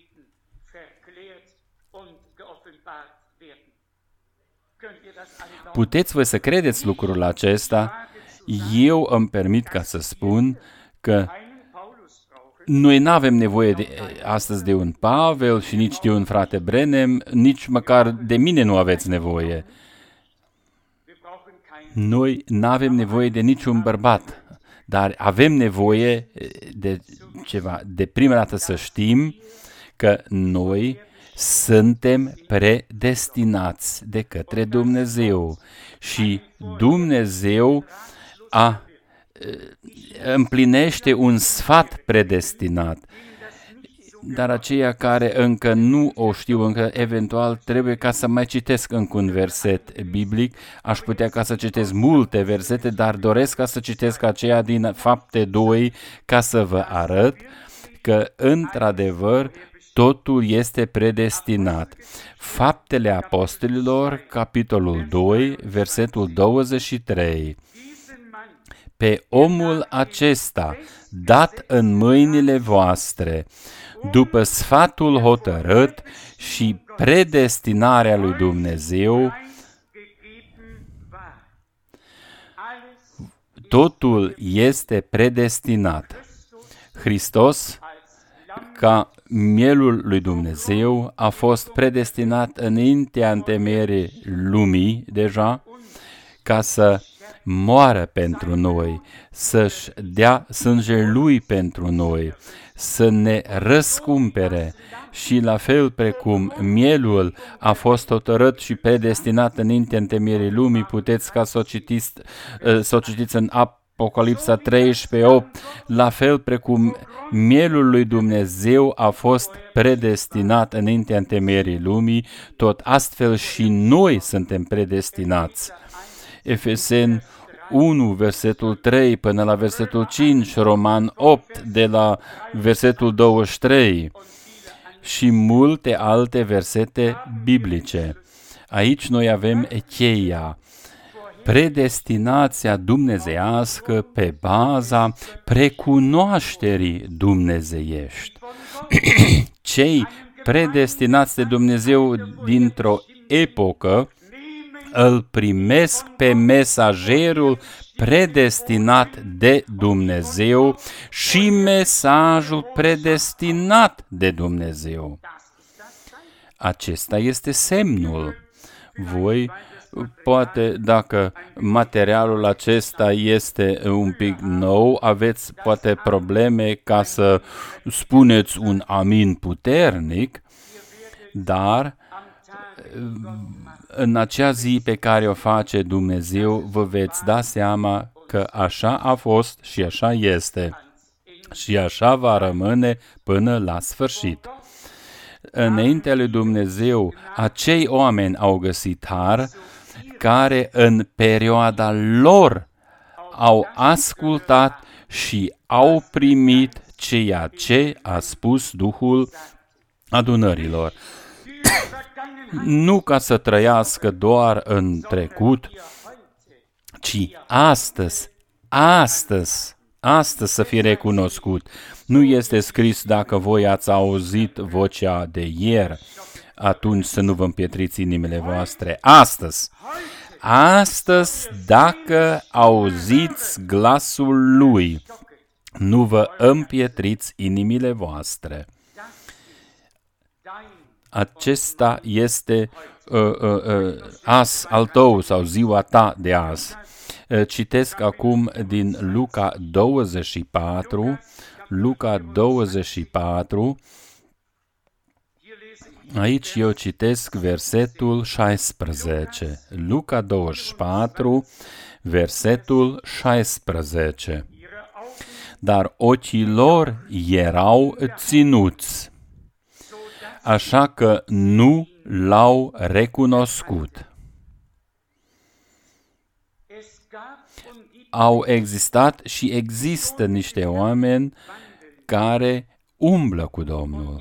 Puteți voi să credeți lucrul acesta? Eu îmi permit ca să spun că noi nu avem nevoie astăzi de un Pavel și nici de un frate Brenem, nici măcar de mine nu aveți nevoie. Noi nu avem nevoie de niciun bărbat, dar avem nevoie de ceva. De prima dată să știm că noi suntem predestinați de către Dumnezeu și Dumnezeu împlinește un sfat predestinat. Dar aceia care încă nu o știu, încă eventual trebuie ca să mai citesc încă un verset biblic. Aș putea ca să citesc multe versete, dar doresc ca să citesc aceea din Fapte 2 ca să vă arăt că într-adevăr totul este predestinat. Faptele Apostolilor, capitolul 2, versetul 23. Pe omul acesta, dat în mâinile voastre, după sfatul hotărât și predestinarea lui Dumnezeu, totul este predestinat. Hristos, ca mielul lui Dumnezeu, a fost predestinat înaintea întemeierii lumii deja, ca să moară pentru noi, să-și dea sângele Lui pentru noi, să ne răscumpere și la fel precum mielul a fost hotărât și predestinat înaintea întemeierii lumii, puteți ca să o citiți în Apocalipsa 13:8, la fel precum mielul lui Dumnezeu a fost predestinat înaintea întemeierii lumii, tot astfel și noi suntem predestinați. Efeseni 1, versetul 3 până la versetul 5, Roman 8, de la versetul 23 și multe alte versete biblice. Aici noi avem cheia, predestinația dumnezeiască pe baza precunoașterii dumnezeiești. Cei predestinați de Dumnezeu dintr-o epocă îl primesc pe mesagerul predestinat de Dumnezeu și mesajul predestinat de Dumnezeu. Acesta este semnul. Voi, poate, dacă materialul acesta este un pic nou, aveți poate probleme ca să spuneți un amin puternic, dar în acea zi pe care o face Dumnezeu, vă veți da seama că așa a fost și așa este. Și așa va rămâne până la sfârșit. Înaintea lui Dumnezeu, acei oameni au găsit har care în perioada lor au ascultat și au primit ceea ce a spus Duhul adunărilor. nu ca să trăiască doar în trecut, ci astăzi să fie recunoscut. Nu este scris dacă voi ați auzit vocea de ieri, atunci să nu vă împietriți inimile voastre. Astăzi, dacă auziți glasul lui, nu vă împietriți inimile voastre. Acesta este as al tău sau ziua ta de azi. Citesc acum din Luca 24. Aici eu citesc versetul 16. Luca 24, versetul 16. Dar ochii lor erau ținuți, așa că nu l-au recunoscut. Au existat și există niște oameni care umblă cu Domnul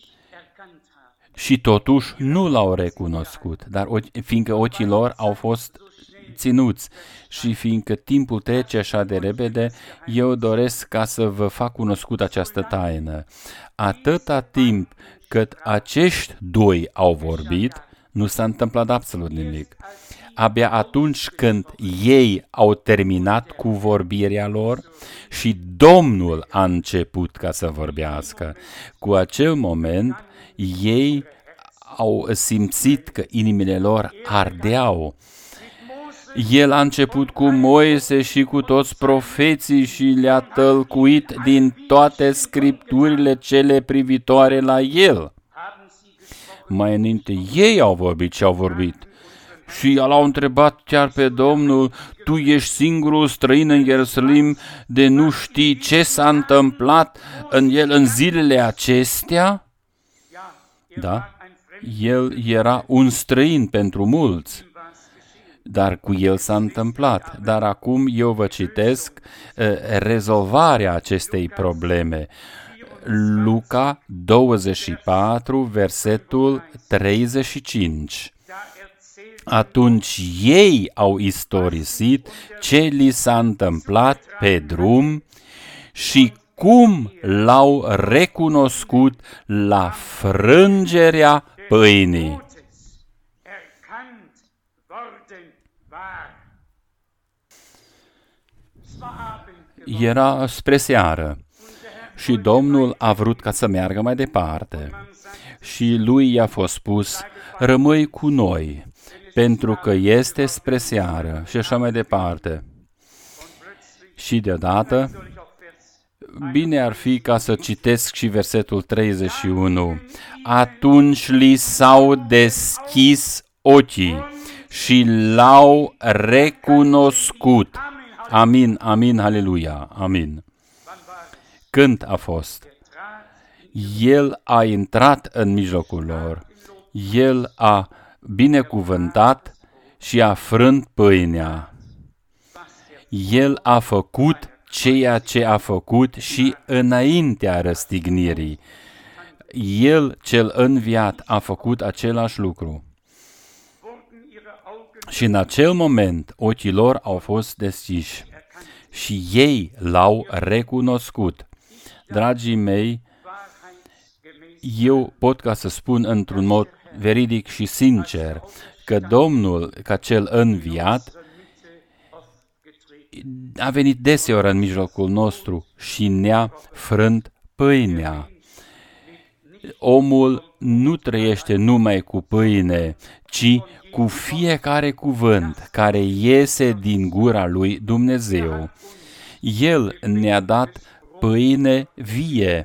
și totuși nu l-au recunoscut, dar fiindcă ochii lor au fost ținuți și fiindcă timpul trece așa de repede, eu doresc ca să vă fac cunoscut această taină. Atâta timp cât acești doi au vorbit, nu s-a întâmplat absolut nimic. Abia atunci când ei au terminat cu vorbirea lor și Domnul a început ca să vorbească, cu acel moment ei au simțit că inimile lor ardeau. El a început cu Moise și cu toți profeții și le-a tălcuit din toate scripturile cele privitoare la el. Mai înainte ei au vorbit și au vorbit. Și l-au întrebat chiar pe Domnul, tu ești singurul străin în Ierusalim de nu știi ce s-a întâmplat în el în zilele acestea? Da, el era un străin pentru mulți, dar cu el s-a întâmplat. Dar acum eu vă citesc rezolvarea acestei probleme. Luca 24, versetul 35. Atunci ei au istorisit ce li s-a întâmplat pe drum și cum l-au recunoscut la frângerea pâinii. Era spre seară și Domnul a vrut ca să meargă mai departe și lui i-a fost spus, rămâi cu noi, pentru că este spre seară și așa mai departe. Și deodată, bine ar fi ca să citesc și versetul 31. Atunci li s-au deschis ochii și l-au recunoscut. Amin, amin, haleluia, amin. Când a fost? El a intrat în mijlocul lor. El a binecuvântat și a frânt pâinea. El a făcut ceea ce a făcut și înaintea răstignirii. El, cel înviat, a făcut același lucru. Și în acel moment, ochii lor au fost deschiși și ei l-au recunoscut. Dragii mei, eu pot ca să spun într-un mod veridic și sincer că Domnul, ca cel înviat, a venit deseori în mijlocul nostru și ne-a frânt pâinea. Omul nu trăiește numai cu pâine, ci cu fiecare cuvânt care iese din gura lui Dumnezeu. El ne-a dat pâine vie,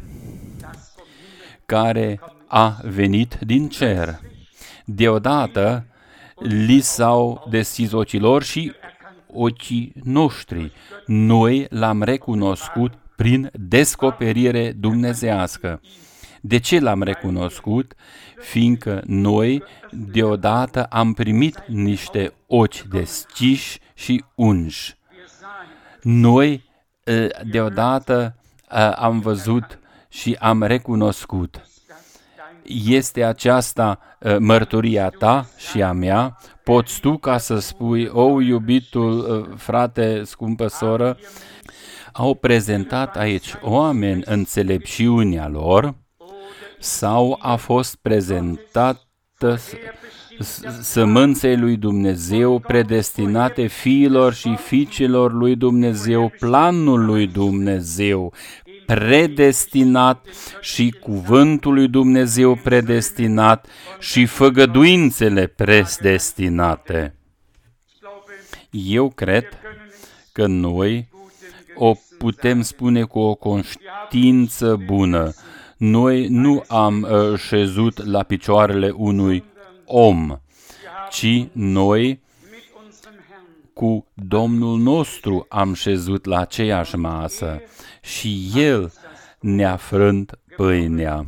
care a venit din cer. Deodată li s-au deschis ochii lor și ochii noștri. Noi l-am recunoscut prin descoperire dumnezească. De ce l-am recunoscut? Fiindcă noi deodată am primit niște ochi deschiși și unși. Noi deodată am văzut și am recunoscut. Este aceasta mărturia ta și a mea? Poți tu ca să spui, iubitul frate, scumpă soră, au prezentat aici oameni înțelepciunea lor sau a fost prezentată sămânței lui Dumnezeu, predestinate fiilor și fiicelor lui Dumnezeu, planul lui Dumnezeu, predestinat și cuvântul lui Dumnezeu predestinat și făgăduințele predestinate. Eu cred că noi o putem spune cu o conștiință bună. Noi nu am șezut la picioarele unui om, ci noi cu Domnul nostru am șezut la aceeași masă și El ne-a frânt pâinea.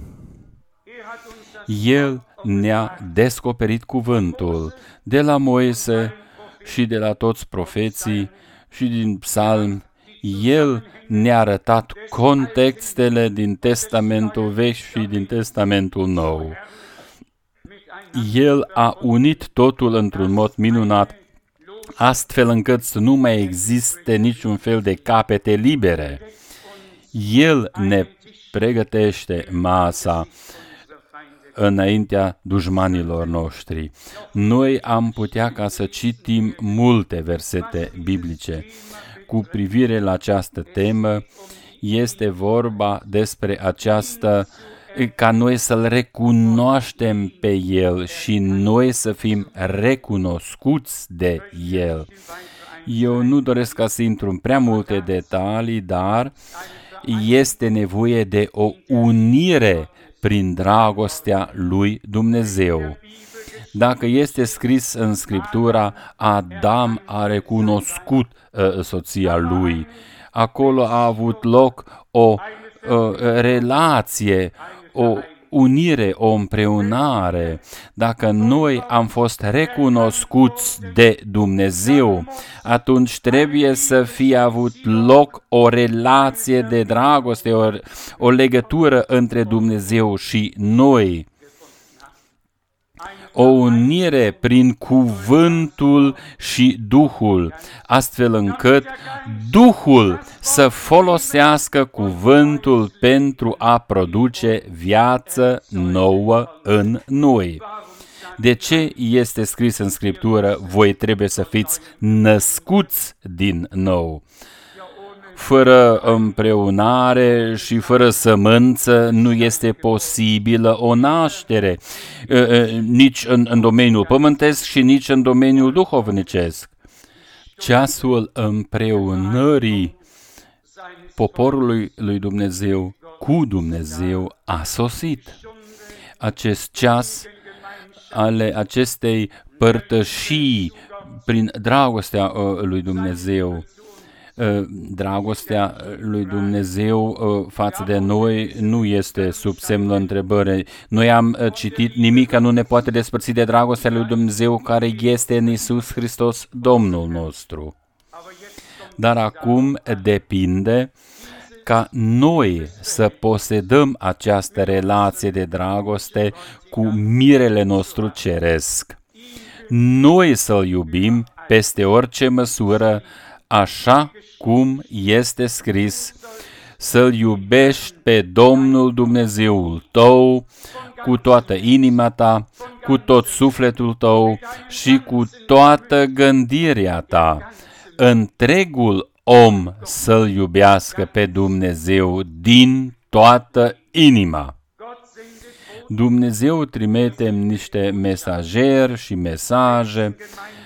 El ne-a descoperit cuvântul de la Moise și de la toți profeții și din psalmi. El ne-a arătat contextele din Testamentul Vechi și din Testamentul Nou. El a unit totul într-un mod minunat, astfel încât să nu mai existe niciun fel de capete libere. El ne pregătește masa înaintea dușmanilor noștri. Noi am putea ca să citim multe versete biblice. Cu privire la această temă, este vorba despre această, ca noi să-L recunoaștem pe El și noi să fim recunoscuți de El. Eu nu doresc ca să intru în prea multe detalii, dar este nevoie de o unire prin dragostea lui Dumnezeu. Dacă este scris în Scriptura, Adam a recunoscut soția lui. Acolo a avut loc o relație, o unire, o împreunare. Dacă noi am fost recunoscuți de Dumnezeu, atunci trebuie să fie avut loc o relație de dragoste, o legătură între Dumnezeu și noi. O unire prin cuvântul și Duhul, astfel încât Duhul să folosească cuvântul pentru a produce viață nouă în noi. De ce este scris în Scriptură, voi trebuie să fiți născuți din nou? Fără împreunare și fără sămânță nu este posibilă o naștere, nici în domeniul pământesc și nici în domeniul duhovnicesc. Ceasul împreunării poporului lui Dumnezeu cu Dumnezeu a sosit. Acest ceas ale acestei părtășii prin dragostea lui Dumnezeu, dragostea lui Dumnezeu față de noi nu este sub semnul întrebării. Noi am citit, nimic nu ne poate despărți de dragostea lui Dumnezeu care este în Iisus Hristos, Domnul nostru. Dar acum depinde ca noi să posedăm această relație de dragoste cu mirele nostru ceresc. Noi să-L iubim peste orice măsură, așa cum este scris, să-L iubești pe Domnul Dumnezeul tău cu toată inima ta, cu tot sufletul tău și cu toată gândirea ta. Întregul om să-L iubească pe Dumnezeu din toată inima. Dumnezeu trimite niște mesageri și mesaje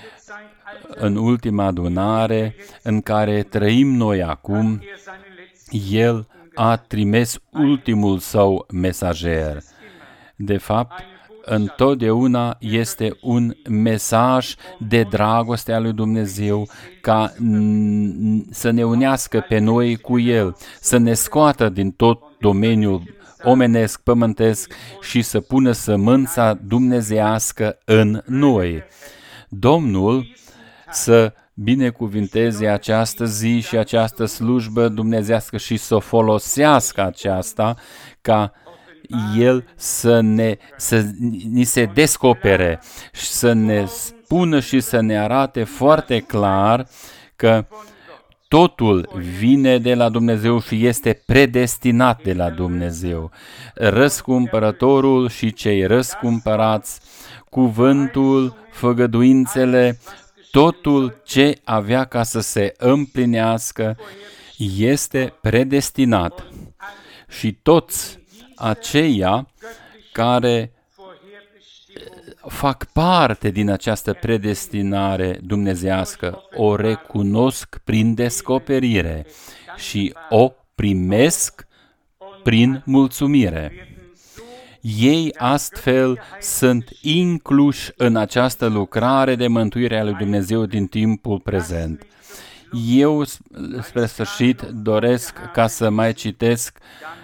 în ultima adunare în care trăim noi acum. El a trimis ultimul său mesager. De fapt, întotdeauna este un mesaj de dragoste a lui Dumnezeu ca să ne unească pe noi cu El, să ne scoată din tot domeniul omenesc, pământesc și să pună sămânța dumnezeiască în noi. Domnul să binecuvinteze această zi și această slujbă dumnezească și să folosească aceasta ca El să ni se descopere și să ne spună și să ne arate foarte clar că totul vine de la Dumnezeu și este predestinat de la Dumnezeu. Răscumpărătorul și cei răscumpărați, cuvântul, făgăduințele, totul ce avea ca să se împlinească este predestinat. Și toți aceia care fac parte din această predestinare dumnezeiască o recunosc prin descoperire și o primesc prin mulțumire. Ei astfel sunt incluși în această lucrare de mântuire a lui Dumnezeu din timpul prezent. Eu, spre sfârșit, doresc ca să mai citesc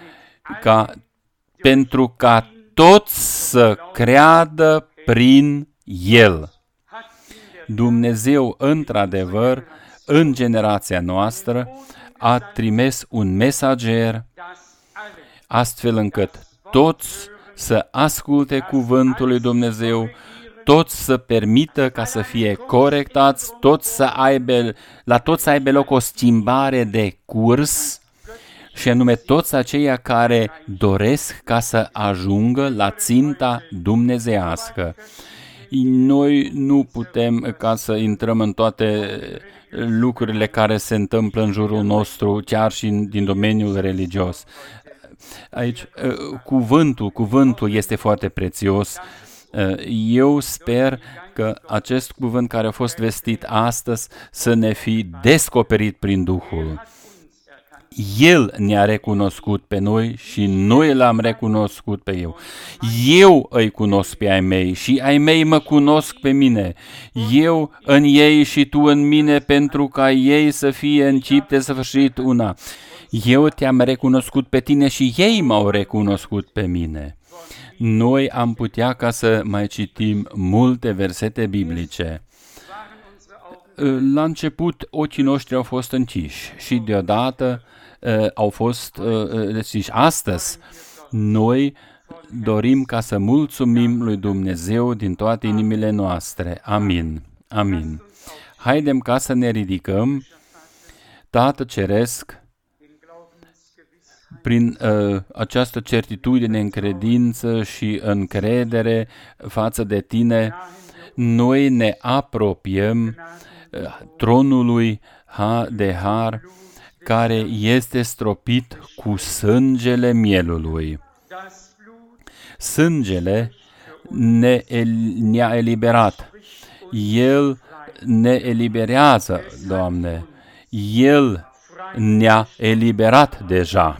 pentru ca toți să creadă prin El. Dumnezeu, într-adevăr, în generația noastră, a trimis un mesager astfel încât toți să asculte cuvântul lui Dumnezeu, toți să permită ca să fie corectați, la toți să aibă loc o schimbare de curs, și anume toți aceia care doresc ca să ajungă la ținta dumnezeiască. Noi nu putem ca să intrăm în toate lucrurile care se întâmplă în jurul nostru, chiar și din domeniul religios. Aici, cuvântul este foarte prețios. Eu sper că acest cuvânt care a fost vestit astăzi să ne fi descoperit prin Duhul. El ne-a recunoscut pe noi și noi l-am recunoscut pe eu. Eu îi cunosc pe ai mei și ai mei mă cunosc pe mine. Eu în ei și tu în mine, pentru ca ei să fie în chip de sfârșit una. Eu te-am recunoscut pe tine și ei m-au recunoscut pe mine. Noi am putea ca să mai citim multe versete biblice. La început ochii noștri au fost închiși și deodată au fost deschiși. Astăzi noi dorim ca să mulțumim lui Dumnezeu din toate inimile noastre. Amin. Amin. Haidem ca să ne ridicăm, Tată Ceresc, prin această certitudine în credință și încredere față de Tine, noi ne apropiem tronului de har care este stropit cu sângele mielului. Sângele ne-a eliberat. El ne eliberează, Doamne. El ne-a eliberat deja.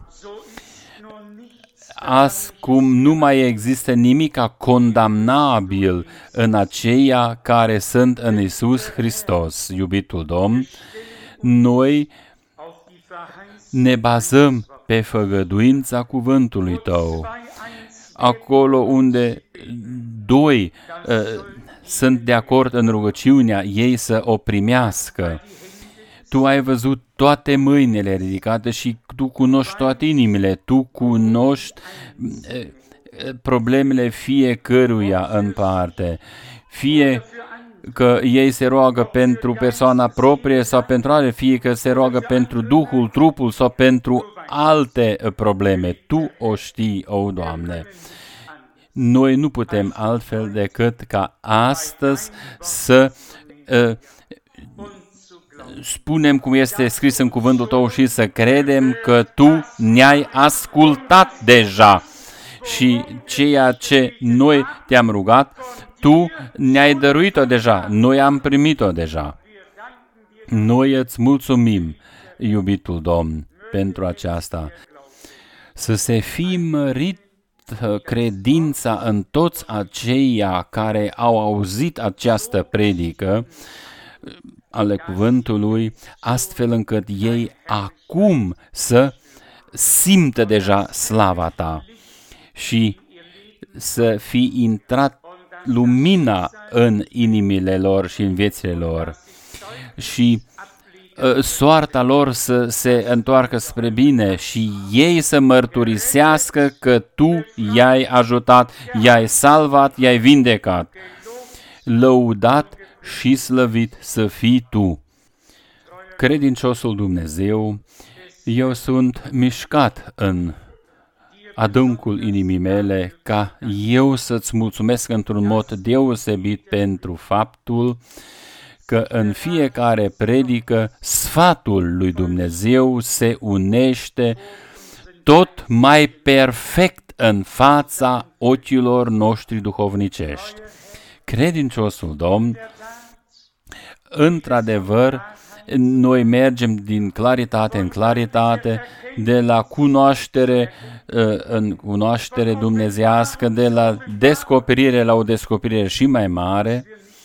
Azi cum nu mai există nimic condamnabil în aceia care sunt în Iisus Hristos, iubitul Domn, noi ne bazăm pe făgăduința cuvântului Tău. Acolo unde doi sunt de acord în rugăciunea, ei să o primească. Tu ai văzut toate mâinile ridicate și Tu cunoști toate inimile, Tu cunoști problemele fiecăruia în parte. Fie că ei se roagă pentru persoana proprie sau pentru ale, fie că se roagă pentru Duhul, trupul sau pentru alte probleme. Tu o știi, o Doamne. Noi nu putem altfel decât ca astăzi să spunem cum este scris în cuvântul Tău și să credem că Tu ne-ai ascultat deja și ceea ce noi Te-am rugat, Tu ne-ai dăruit-o deja, noi am primit-o deja. Noi îți mulțumim, iubitul Domn, pentru aceasta. Să se fi mărit credința în toți aceia care au auzit această predică ale cuvântului, astfel încât ei acum să simtă deja slava Ta și să fi intrat lumina în inimile lor și în viețile lor. Și soarta lor să se întoarcă spre bine și ei să mărturisească că Tu i-ai ajutat, i-ai salvat, i-ai vindecat. Lăudat și slăvit să fii Tu. Credinciosul Dumnezeu, eu sunt mișcat în adâncul inimii mele ca eu să-ți mulțumesc într-un mod deosebit pentru faptul că în fiecare predică sfatul lui Dumnezeu se unește tot mai perfect în fața ochilor noștri duhovnicești. Credinciosul Domn, într-adevăr, noi mergem din claritate în claritate, de la cunoaștere în cunoaștere dumnezeiască, de la descoperire la o descoperire și mai mare.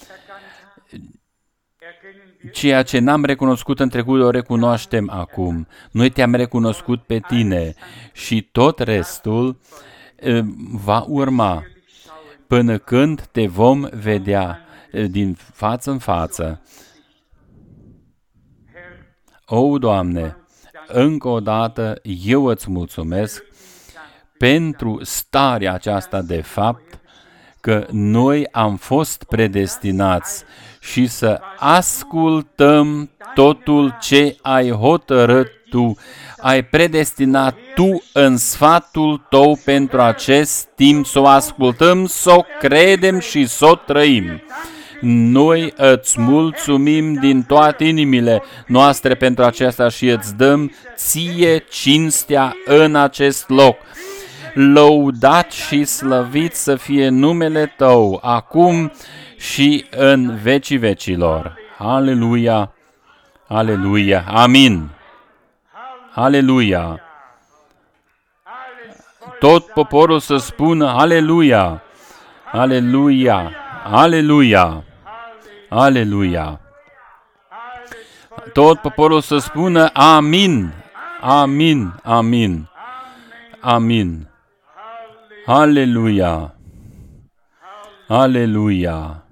Ceea ce n-am recunoscut în trecut, o recunoaștem acum. Noi te-am recunoscut pe tine și tot restul va urma până când te vom vedea din față în față. O, Doamne, încă o dată eu îți mulțumesc pentru starea aceasta de fapt că noi am fost predestinați și să ascultăm totul ce ai hotărât Tu. Ai predestinat Tu în sfatul Tău pentru acest timp să o ascultăm, să o credem și să o trăim. Noi îți mulțumim din toate inimile noastre pentru aceasta și îți dăm ție cinstea în acest loc. Lăudat și slăvit să fie numele Tău, acum și în vecii vecilor. Aleluia! Aleluia! Amin! Aleluia! Tot poporul să spună Aleluia! Aleluia! Aleluia! Aleluia! Tot poporul să spună Amin! Amin! Amin! Amin! Aleluia! Aleluia!